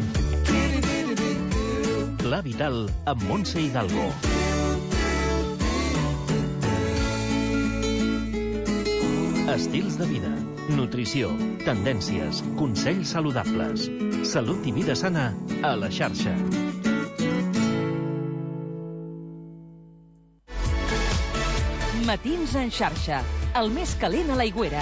Pla Vital amb Montse Hidalgo. Estils de vida, nutrició, tendències, consells saludables. Salut i vida sana a la xarxa. Matins en xarxa, el més calent a l'Aigüera.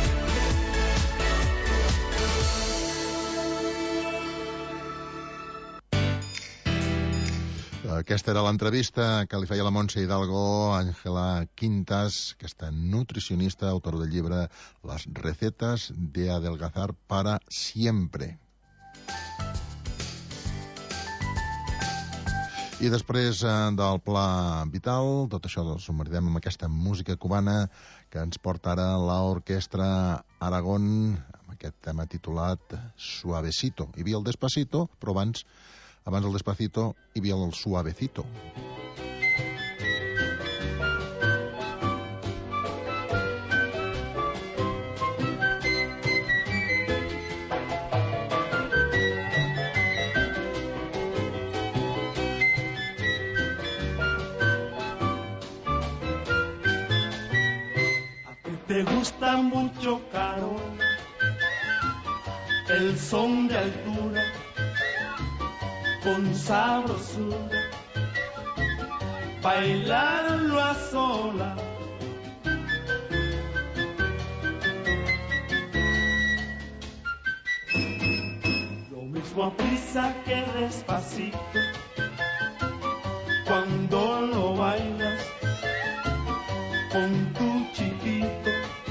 Aquesta era l'entrevista que li feia la Montse Hidalgo, Ángela Quintas, aquesta nutricionista, autora del llibre Las recetas de adelgazar para siempre. I després eh, del Pla Vital, tot això ho submaridem amb aquesta música cubana que ens porta ara l'Orquestra Aragón, amb aquest tema titulat Suavecito. Hi havia el Despacito, però abans, abans del Despacito hi havia el Suavecito. Te gusta mucho, Caro, el son de altura, con sabrosura, bailarlo a sola. Lo mismo a prisa que despacito, cuando lo bailas con tu chiquito,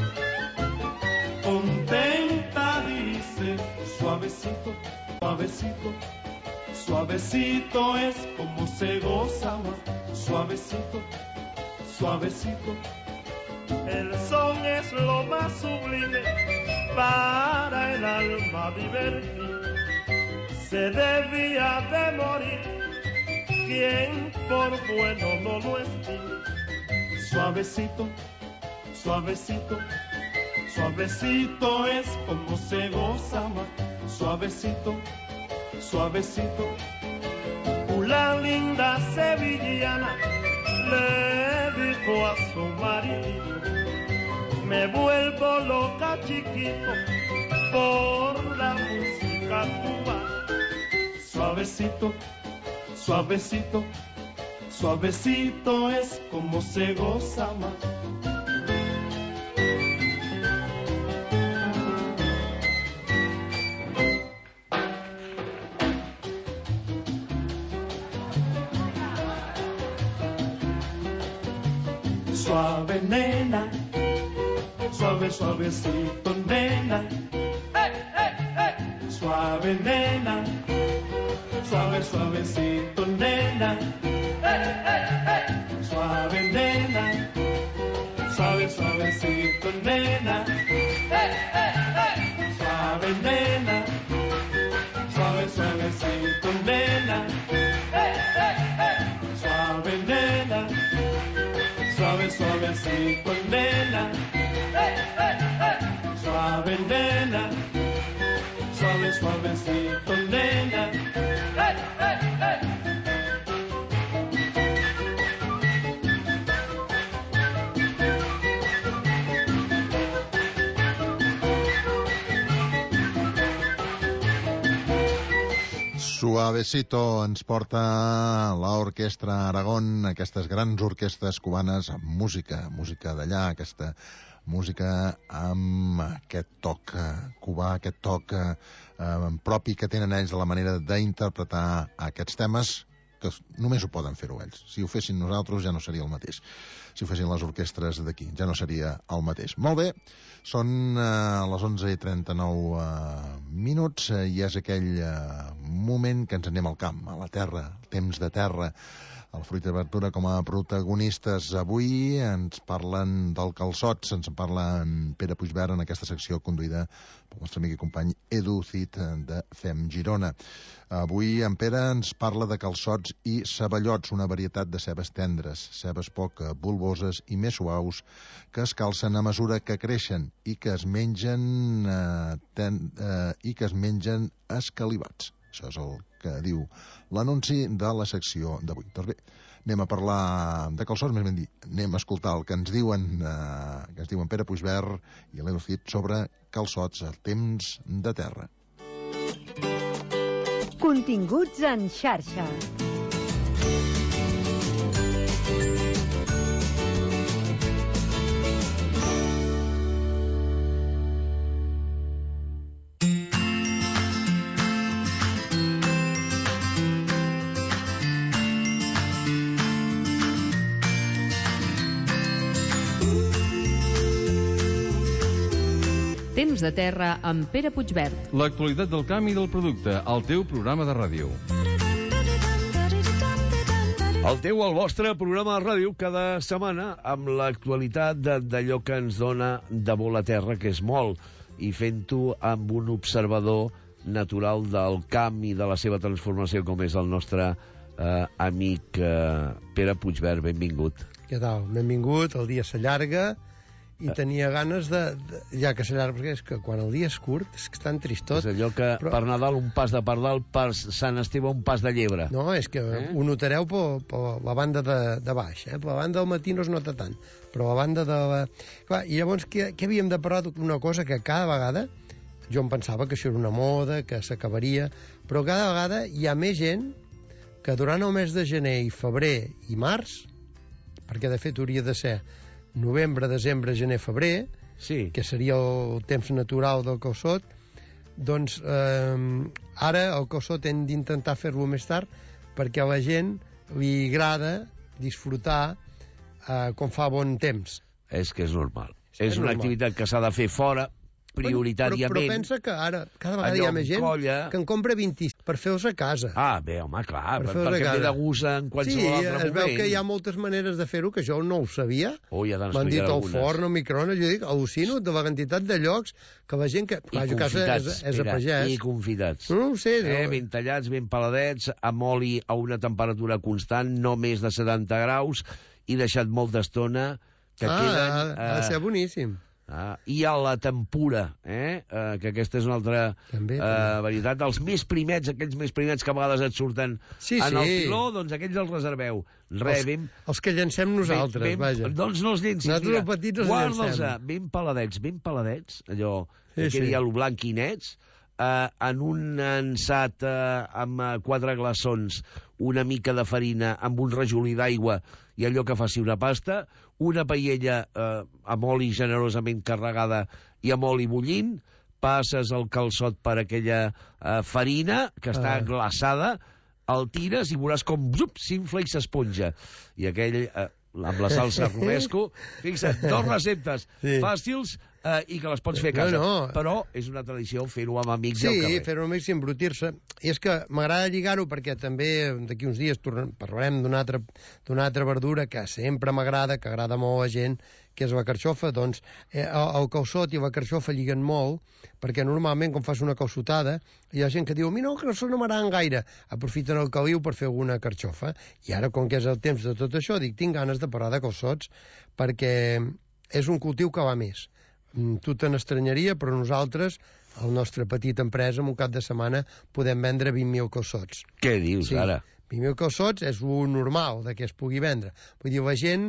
contenta dice, suavecito, suavecito, suavecito es como se goza más, suavecito, suavecito. El son es lo más sublime para el alma divertir. Se debía de morir quien por bueno no lo estime. Suavecito, suavecito, suavecito es como se goza más. Suavecito, suavecito. Una linda sevillana le dijo a su marido: me vuelvo loca, chiquito, por la música cubana. Suavecito, suavecito, suavecito es como se goza más. Suave nena, suave, suavecito, nena. Hey, hey, hey. Suave, nena. Suave, suavecito, nena. Hey, hey, hey. Suave, nena. Suave, suavecito, nena. Hey, hey, hey. Suave, nena. Suave, suavecito, nena. Hey, hey, hey. Suave, nena. Suave, suavecito, nena. Hey, hey, hey. Suave, nena. Suave, suavecito, nena. Hey, hey, hey. Suavecito ens porta l'Orquestra Aragón, aquestes grans orquestres cubanes amb música, música d'allà, aquesta música amb aquest toc cubà, aquest toc eh, propi que tenen ells de la manera d'interpretar aquests temes, que només ho poden fer-ho ells. Si ho fessin nosaltres ja no seria el mateix. Si ho fessin les orquestres d'aquí ja no seria el mateix. Molt bé, són eh, les onze i trenta-nou eh, minuts eh, i és aquell eh, moment que ens anem al camp, a la terra, temps de terra, el Fruita i Verdura com a protagonistes. Avui ens parlen del calçots, ens en parla en Pere Puigvert en aquesta secció conduïda pel nostre amic i company Edu Cid de Fem Girona. Avui en Pere ens parla de calçots i ceballots, una varietat de cebes tendres, cebes poc bulboses i més suaus que es calcen a mesura que creixen i que es mengen eh, ten, eh, i que es mengen escalivats. Això és el que diu l'anunci de la secció d'avui. Doncs bé, anem a parlar de calçots, més ben dit, anem a escoltar el que ens diuen, eh, que ens diuen Pere Puigvert i l'Edu Cid sobre calçots al temps de terra. Continguts en xarxa. Temps de terra amb Pere Puigvert. L'actualitat del camp i del producte, el teu programa de ràdio. El teu, el vostre programa de ràdio cada setmana amb l'actualitat d'allò que ens dona de bo la terra, que és molt, i fent-ho amb un observador natural del camp i de la seva transformació, com és el nostre eh, amic eh, Pere Puigvert. Benvingut. Què tal? Benvingut, el dia s'allarga i tenia ganes de, de ja que s'allarga, perquè és que quan el dia és curt és que és tan tristot. És allò que però... per Nadal un pas de pardal, per Sant Esteve un pas de llebre. No, és que eh? ho notareu per, per la banda de, de baix, eh? Per la banda del matí no es nota tant, però la banda de la... Clar, i llavors què, què havíem de parlar d'una cosa que cada vegada, jo em pensava que això era una moda, que s'acabaria, però cada vegada hi ha més gent que durant el mes de gener i febrer i març, perquè de fet hauria de ser novembre, desembre, gener, febrer, sí, que seria el temps natural del calçot, doncs eh, ara el calçot hem d'intentar fer-lo més tard perquè a la gent li agrada disfrutar eh, quan fa bon temps. És que és normal. És, és una normal. activitat que s'ha de fer fora, prioritàriament. Però, però pensa que ara cada vegada hi ha més gent colla... que en compra vint per fer-los a casa. Ah, bé, home, clar, per per perquè ve de gust en qualsevol sí, altre moment. Sí, es veu que hi ha moltes maneres de fer-ho, que jo no ho sabia. Oh, ja m'han dit al forn, al microones, jo dic, al·lucino de la quantitat de llocs que la gent que... I clar, confitats, és, és a pagès. I confitats. No ho sé. Eh, no. Ben tallats, ben peladets, amb oli a una temperatura constant, no més de setanta graus, i deixat molta estona que ah, queden... Ah, ha de ser boníssim. Ah, i a la tempura, eh? Uh, que aquesta és una altra també, uh, també. varietat. Els més primets, aquells més primets que a vegades et surten sí, en sí. el filó, doncs aquells els reserveu. Re, els, ben, els que llancem nosaltres, ben, ben, vaja. Doncs no els llencis, nosaltres mira, petits els guarda'ls llancem. ben peladets, ben peladets, allò sí, que quedi sí. a lo blanc i nets, uh, en un ansat uh, amb uh, quatre glaçons, una mica de farina, amb un rajolí d'aigua i allò que faci una pasta, una paella eh, amb oli generosament carregada i amb oli bullint, passes el calçot per aquella eh, farina que està ah. glaçada, el tires i veuràs com s'infla i s'esponja. I aquell... Eh, amb la salsa romesco, fixa't, dos receptes sí. fàcils eh, i que les pots fer a casa. No, no. Però és una tradició fer-ho amb amics sí, al carrer. Sí, fer-ho amb amics i embrutir-se. I és que m'agrada lligar-ho perquè també d'aquí uns dies tornem, parlarem d'una altra, d'una altra verdura que sempre m'agrada, que agrada molt a gent, que és la carxofa. Doncs eh, el calçot i la carxofa lliguen molt, perquè normalment quan fas una calçotada hi ha gent que diu, a mi no, que no se n'agraden gaire. Aprofiten el caliu per fer alguna carxofa. I ara, com que és el temps de tot això, dic, tinc ganes de parlar de calçots, perquè és un cultiu que va més. Tu te n'estranyaria, però nosaltres, el nostre petita empresa, en un cap de setmana podem vendre vint mil calçots. Què dius, sí, ara? vint mil calçots és un normal de què es pugui vendre. Vull dir, la gent,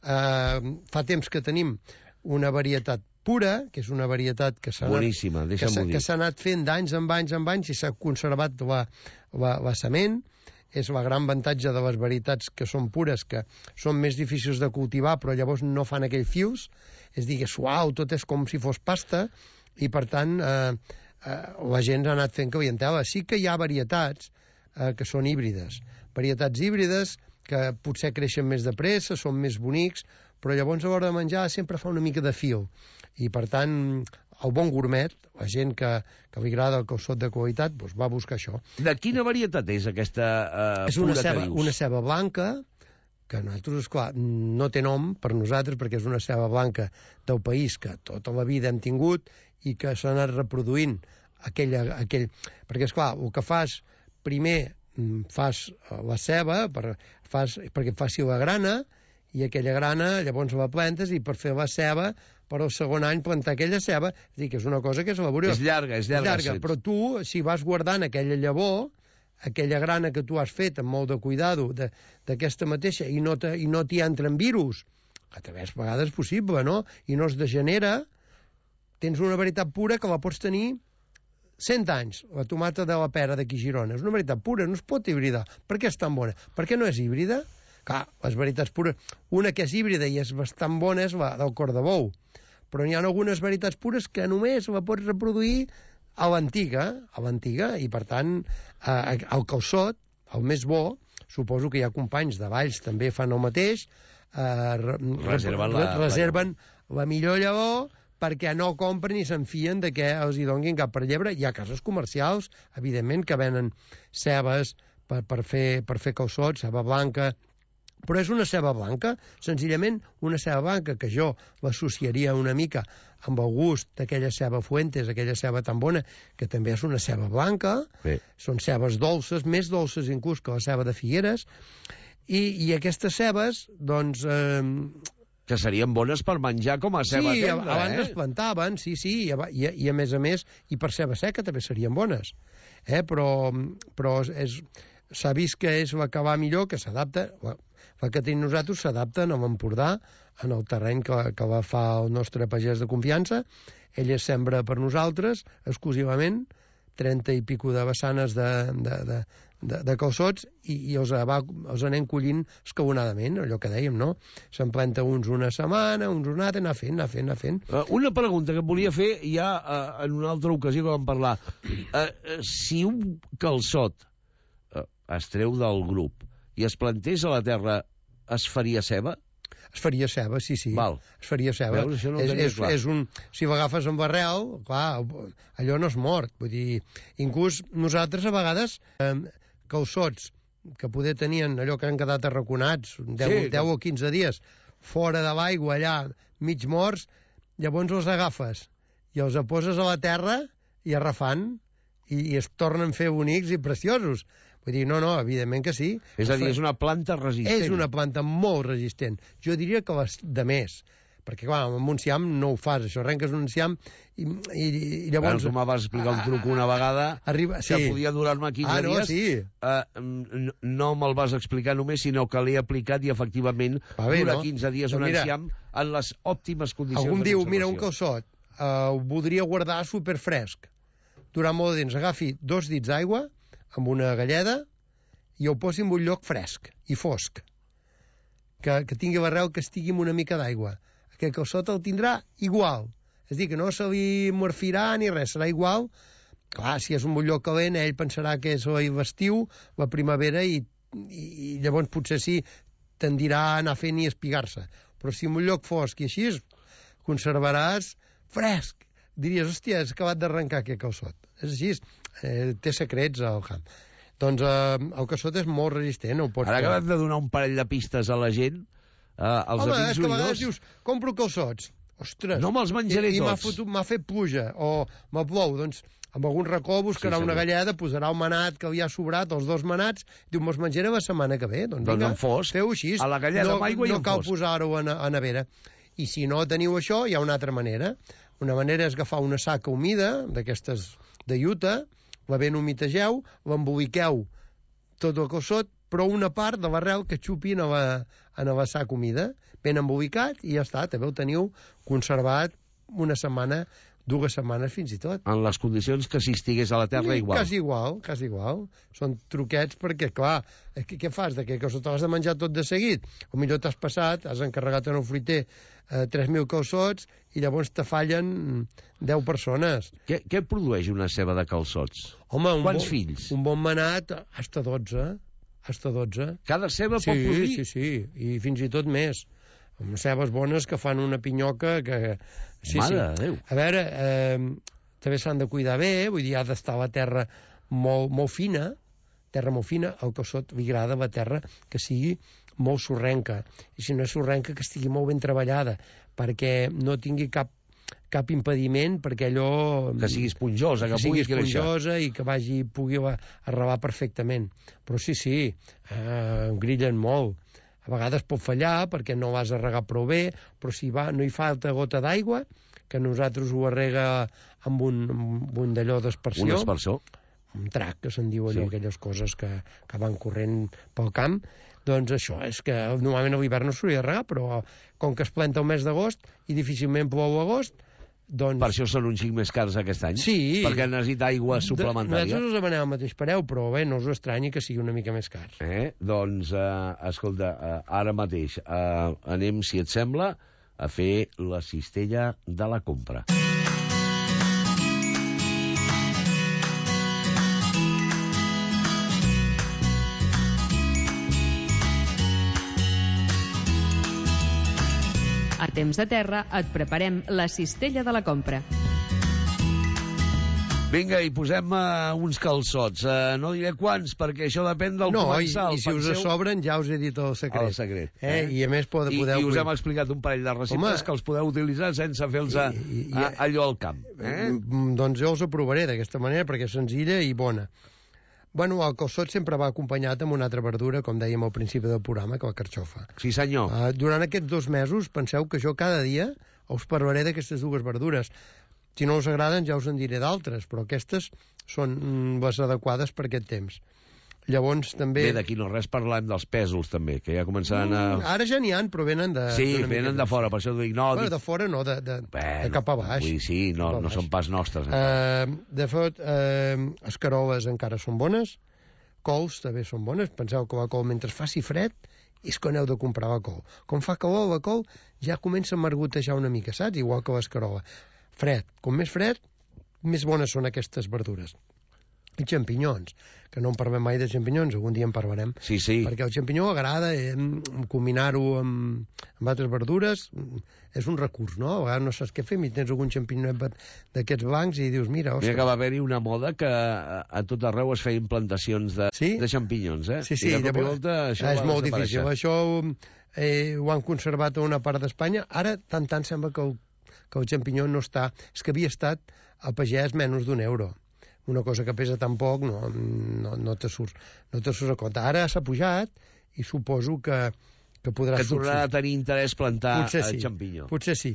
eh, fa temps que tenim una varietat pura, que és una varietat que s'ha Boníssima, deixa'm-ho dir. que s'ha anat fent d'anys en anys en anys i s'ha conservat la, la, la sement. És el gran avantatge de les varietats que són pures, que són més difícils de cultivar, però llavors no fan aquell fius. És a dir, que suau, tot és com si fos pasta, i per tant eh, eh, la gent ha anat fent clientela. Sí que hi ha varietats eh, que són híbrides. Varietats híbrides que potser creixen més de pressa, són més bonics, però llavors a l'hora de menjar sempre fa una mica de fil. I per tant, el bon gourmet, la gent que, que li agrada el calçot de qualitat, doncs va a buscar això. De quina varietat és aquesta eh, és una pura ceba, que dius? una ceba blanca, que nosaltres, esclar, no té nom per nosaltres, perquè és una ceba blanca del país que tota la vida hem tingut i que s'ha anat reproduint aquella, aquell... Perquè, esclar, el que fas, primer fas la ceba per, fas, perquè faci la grana, i aquella grana llavors la plantes, i per fer la ceba, per al segon any plantar aquella ceba, és a dir, que és una cosa que és laboriosa. És llarga, és llarga. llarga però tu, si vas guardant aquella llavor, aquella grana que tu has fet amb molt de cuidado d'aquesta mateixa, i no t'hi entren virus, a través a vegades és possible, no? I no es degenera, tens una varietat pura que la pots tenir cent anys. La tomata de la pera d'aquí a Girona és una varietat pura, no es pot hibridar. Per què és tan bona? Per què no és híbrida? Clar, les varietats pures, una que és híbrida i és bastant bona és la del cor de bou, però n'hi ha algunes varietats pures que només la pots reproduir a l'antiga, a l'antiga, i per tant eh, el calçot, el més bo, suposo que hi ha companys de Valls també fan el mateix, eh, reserven, la, reserven la... la millor llavor perquè no compren i s'enfien de que els hi donguin cap per llebre. Hi ha cases comercials, evidentment, que venen cebes per, per, fer, per fer calçots, ceba blanca, però és una ceba blanca, senzillament una ceba blanca que jo l'associaria una mica amb el gust d'aquella ceba Fuentes, aquella ceba tan bona, que també és una ceba blanca, sí. Són cebes dolces, més dolces inclús que la ceba de Figueres, i, i aquestes cebes, doncs... Eh, que serien bones per menjar com a ceba sí, tendra, abans eh? es plantaven, sí, sí, i, i, i a més a més, i per ceba seca també serien bones, eh? però, però és, s'ha vist que és la que va millor, que s'adapta, la, la que tenim nosaltres s'adapta a l'Empordà, en el terreny que, que la fa el nostre pagès de confiança. Ell es sembra per nosaltres, exclusivament, trenta i pico de vessanes de, de, de, de, de calçots, i, i els, va, els anem collint escalonadament, allò que dèiem, no? Se'n planta uns una setmana, uns una altra, anar fent, anar fent, anar fent. Uh, una pregunta que et volia fer ja uh, en una altra ocasió que vam parlar. Uh, uh, si un calçot uh, es treu del grup i es plantés a la terra, es faria ceba? Es faria ceba, sí, sí. Val. Es faria ceba. Veus, això no és, és, clar. és un, si l'agafes amb arrel, clar, allò no és mort. Vull dir, inclús nosaltres a vegades, eh, calçots que poder tenien allò que han quedat arraconats, deu, sí, deu o quinze dies, fora de l'aigua allà, mig morts, llavors els agafes i els poses a la terra i arrefant, i, i es tornen a fer bonics i preciosos. Vull dir, no, no, evidentment que sí. És a dir, és una planta resistent. És una planta molt resistent. Jo diria que les de més. Perquè, clar, amb un enciam no ho fas, això, arrenques un enciam i, i, i llavors... Bueno, tu me vas explicar un truc una vegada arriba, sí. que podia durar-me quinze ah, no, dies. Sí. Uh, no me'l vas explicar només, sinó que l'he aplicat i, efectivament, Va bé, dura no? quinze dies un mira, enciam en les òptimes condicions algun de diu, conservació. mira, un calçot, uh, ho voldria guardar superfresc. Durant molt de temps, agafi dos dits d'aigua amb una galleda i ho posi en un lloc fresc i fosc, que, que tingui l'arrel que estigui amb una mica d'aigua. Aquest calçot el tindrà igual. És a dir, que no se li morfirà ni res, serà igual. Clar, si és un lloc calent, ell pensarà que és l'estiu, la primavera, i, i, i llavors potser sí tendirà a anar fent i espigar-se. Però si en un lloc fosc i així, conservaràs fresc. Diries, hòstia, has acabat d'arrencar aquest calçot. És així, eh, té secrets al camp. Doncs eh, el calçot és molt resistent. No ho pots Ara fer. acabem de donar un parell de pistes a la gent, eh, als Home, amics és que a vegades oïdors. dius, compro calçots. Ostres. No me'ls menjaré I, i m'ha tots. fotut, m'ha fet pluja, o m'ha plou, doncs amb algun racó buscarà Sí, una segur. galleda, posarà el manat que li ha sobrat, els dos manats, diu, me'ls menjaré la setmana que ve. Doncs, Doncs vinga, en fosc. feu així. A la galleda no, amb aigua i no en cal fosc. posar-ho a, a nevera. I si no teniu això, hi ha una altra manera. Una manera és agafar una saca humida, d'aquestes de Utah, la ben humitegeu, l'emboliqueu tot el calçot, però una part de l'arrel que xupi en la, en la saca humida, ben embolicat, i ja està, també ho teniu conservat una setmana, dues setmanes fins i tot. En les condicions que si estigués a la terra Sí, igual. Quasi igual, quasi igual. Són truquets perquè, clar, què, què fas? De què calçot t'has de menjar tot de seguit? O millor t'has passat, has encarregat en el fruiter eh, tres mil calçots i llavors te fallen deu persones. Què, què produeix una ceba de calçots? Home, un Quants bon, fills? Un bon manat, hasta dotze. Hasta dotze. Cada ceba sí, pot produir? Sí, sí, i fins i tot més. Amb cebes bones que fan una pinyoca que... Sí, Mare sí. de Déu. A veure, eh, també s'han de cuidar bé, vull dir, ha d'estar la terra molt, molt fina, terra molt fina, al calçot li agrada la terra que sigui molt sorrenca, i si no és sorrenca que estigui molt ben treballada, perquè no tingui cap cap impediment, perquè allò... Que sigui esponjosa, que, que sigui pugui créixer. esponjosa i que vagi, pugui arrelar perfectament. Però sí, sí, eh, grillen molt. A vegades pot fallar perquè no vas a regar prou bé, però si va, no hi falta gota d'aigua, que nosaltres ho arrega amb un, amb un d'allò d'aspersió. Un aspersor. Un trac, que se'n diu allò, Sí. aquelles coses que, que van corrent pel camp. Doncs això, és que normalment a l'hivern no s'hauria de regar, però com que es planta el mes d'agost i difícilment plou a agost, doncs... Per això són un xic més cars aquest any? Sí. Perquè necessita aigua suplementària? De, nosaltres us demanem al mateix preu, però bé, no us estranyi que sigui una mica més car. Eh? Doncs, eh, escolta, eh, ara mateix eh, anem, si et sembla, a fer la cistella de la compra. A Temps de Terra et preparem la cistella de la compra. Vinga, i posem uh, uns calçots. Uh, no diré quants, perquè això depèn del No, i, comensal. i si us Penseu... sobren ja us he dit el secret. El secret. Eh? I a més podeu... I, podeu... I us hem explicat un parell de receptes Home, que els podeu utilitzar sense fer-los a, i- i- a, allò al camp. Eh? Mm, Doncs jo els aprovaré d'aquesta manera perquè és senzilla i bona. Bueno, el calçot sempre va acompanyat amb una altra verdura, com dèiem al principi del programa, que la carxofa. Sí, senyor. Uh, durant aquests dos mesos, penseu que jo cada dia us parlaré d'aquestes dues verdures. Si no us agraden, ja us en diré d'altres, però aquestes són mm, les adequades per aquest temps. Llavors, també... Bé, d'aquí no res parlem dels pèsols, també, que ja començaran a... Mm, ara ja n'hi ha, però venen de... Sí, d'una mica venen de més. fora, per això t'ho dic. No, Bueno, dic... de fora no, de, de, bueno, de cap a baix. Vull dir, sí, no, Cap a no baix. són pas nostres. Eh? Uh, de fet, uh, escaroles encara són bones, cols també són bones. Penseu que la col, mentre faci fred, és quan heu de comprar la col. Com fa calor, la col ja comença a margotejar una mica, saps? Igual que l'escarola. Fred. Com més fred, més bones són aquestes verdures. I xampinyons, que no en parlem mai de xampinyons, algun dia en parlarem. Sí, sí. Perquè el xampinyó agrada eh, combinar-ho amb, amb altres verdures, és un recurs, no? A vegades no saps què fer, i tens algun xampinyó d'aquests blancs i dius, mira, ostres... Mira que va haver-hi una moda que a, a tot arreu es feien plantacions de, sí? de xampinyons, eh? Sí, sí, I de cop i llavors, volta això és va molt desaparèixer. difícil. Això eh, ho han conservat a una part d'Espanya. Ara, tant tant sembla que el, que el xampinyó no està... És que havia estat a pagès menys d'un euro. Una cosa que pesa tan poc no, no, no te surts no te surts a compte. Ara s'ha pujat i suposo que, que podrà Que tornarà a tenir interès plantar potser el sí, xampinyó. Potser sí.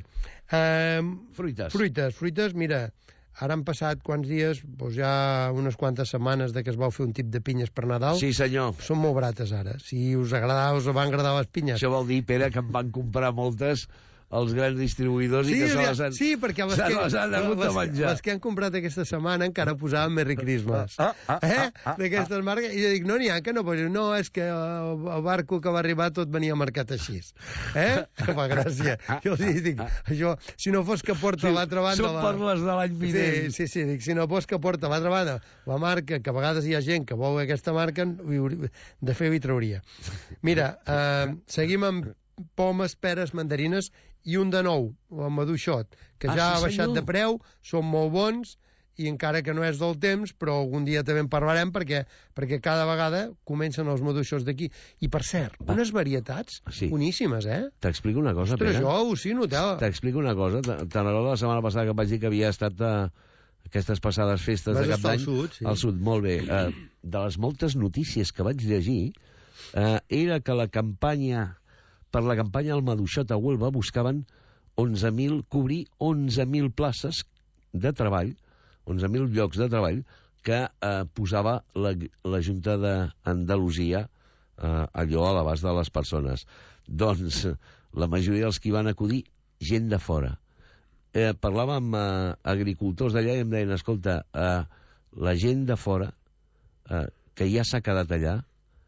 Um, fruites. Fruites, fruites, mira, ara han passat quants dies, doncs ja unes quantes setmanes de que es vau fer un tip de pinyes per Nadal. Sí, senyor. Són molt barates ara. Si us agradava, us van agradar les pinyes. Això vol dir, Pere, que en van comprar moltes els grans distribuïdors sí, i que se ja, les han, sí, perquè les se que, les han hagut les, de menjar. les que han comprat aquesta setmana encara posaven Merry Christmas. Ah, ah, eh? ah, ah, D'aquestes ah. marques. I jo dic, no n'hi ha que no posin. No, és que el, el barco que va arribar tot venia marcat així. Eh? Fa gràcia. Jo els dic, això, si no fos que porta Sí, a l'altra banda... són per les de l'any vinent. Sí, sí, sí, dic, si no fos que porta a l'altra banda la marca, que a vegades hi ha gent que vol aquesta marca, de fer-hi trauria. Mira, eh, seguim amb pomes, peres, mandarines i un de nou, el maduixot, que Ah, ja sí, ha baixat senyor. de preu, són molt bons, i encara que no és del temps, però algun dia també en parlarem perquè, perquè cada vegada comencen els maduixos d'aquí. I, per cert, unes varietats Sí. boníssimes, eh? T'explico una cosa, Ostres, Pere. jo al·lucino, tela. T'explico una cosa. Te- Te'n recordes la setmana passada que et vaig dir que havia estat a aquestes passades festes Vas de cap estar al d'any? sud, sí. Al sud, molt bé. Eh, de les moltes notícies que vaig llegir, eh, era que la campanya, per la campanya del Maduixot a Huelva buscaven onze mil, cobrir onze mil places de treball, onze mil llocs de treball, que eh, posava la, la Junta d'Andalusia eh, allò a l'abast de les persones. Doncs la majoria dels que hi van acudir, gent de fora. Eh, parlava amb eh, agricultors d'allà i em deien, escolta, eh, la gent de fora eh, que ja s'ha quedat allà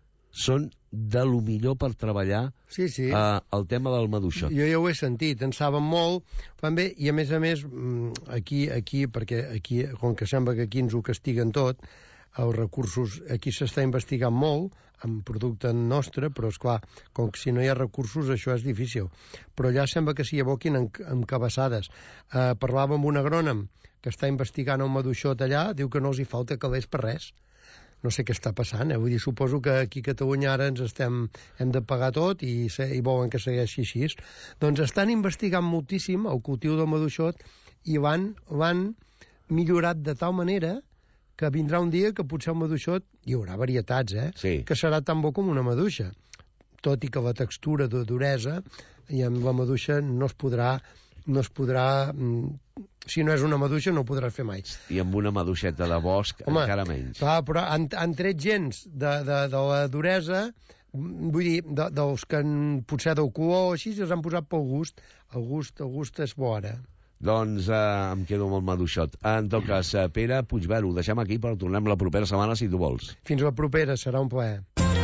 són de lo millor per treballar sí, sí. Eh, el tema del maduixot. Jo ja ho he sentit, en saben molt, van bé, i a més a més, mm, aquí, aquí perquè aquí, com que sembla que aquí ens ho castiguen tot, els recursos, aquí s'està investigant molt, amb producte nostre, però és clar, com que si no hi ha recursos això és difícil. Però allà sembla que s'hi aboquin en, en cabassades. Eh, parlava amb un agrònom que està investigant el maduixot allà, diu que no els hi falta calés per res. No sé què està passant, eh? Vull dir, suposo que aquí a Catalunya ara ens estem, hem de pagar tot i, se, i volen que segueixi així. Doncs estan investigant moltíssim el cultiu del maduixot i l'han l'han millorat de tal manera que vindrà un dia que potser el maduixot hi haurà varietats, eh? Sí. Que serà tan bo com una maduixa. Tot i que la textura de duresa i amb la maduixa no es podrà no es podrà si no és una maduixa no ho podràs fer mai. I amb una maduixeta de bosc, Home, encara menys. Clar, però han, han tret gens de, de, de la duresa, vull dir, de, dels que en, potser del color així, els han posat pel gust. El gust, el gust és bo ara. Doncs eh, em quedo amb el maduixot. En tot cas, eh, Pere Puigverd, ho deixem aquí, però tornem la propera setmana, si tu vols. Fins la propera, serà un plaer.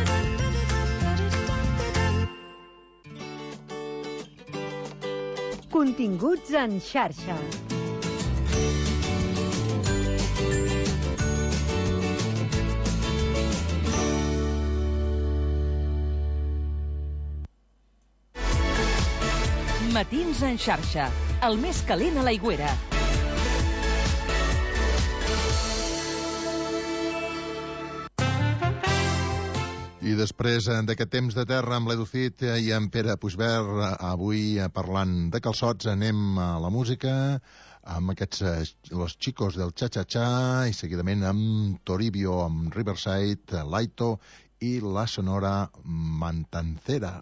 Continguts en xarxa. Matins en xarxa, el més calent a l'Aigüera. I després d'aquest temps de terra amb l'Educit i en Pere Puigverd, avui parlant de calçots, anem a la música amb aquests Los Chicos del Cha-Cha-Cha i seguidament amb Toribio, amb Riverside, Laito i la Sonora Mantancera.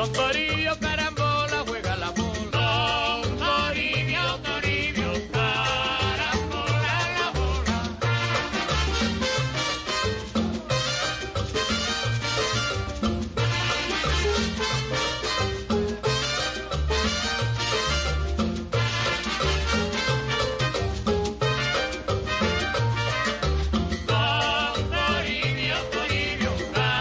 parir.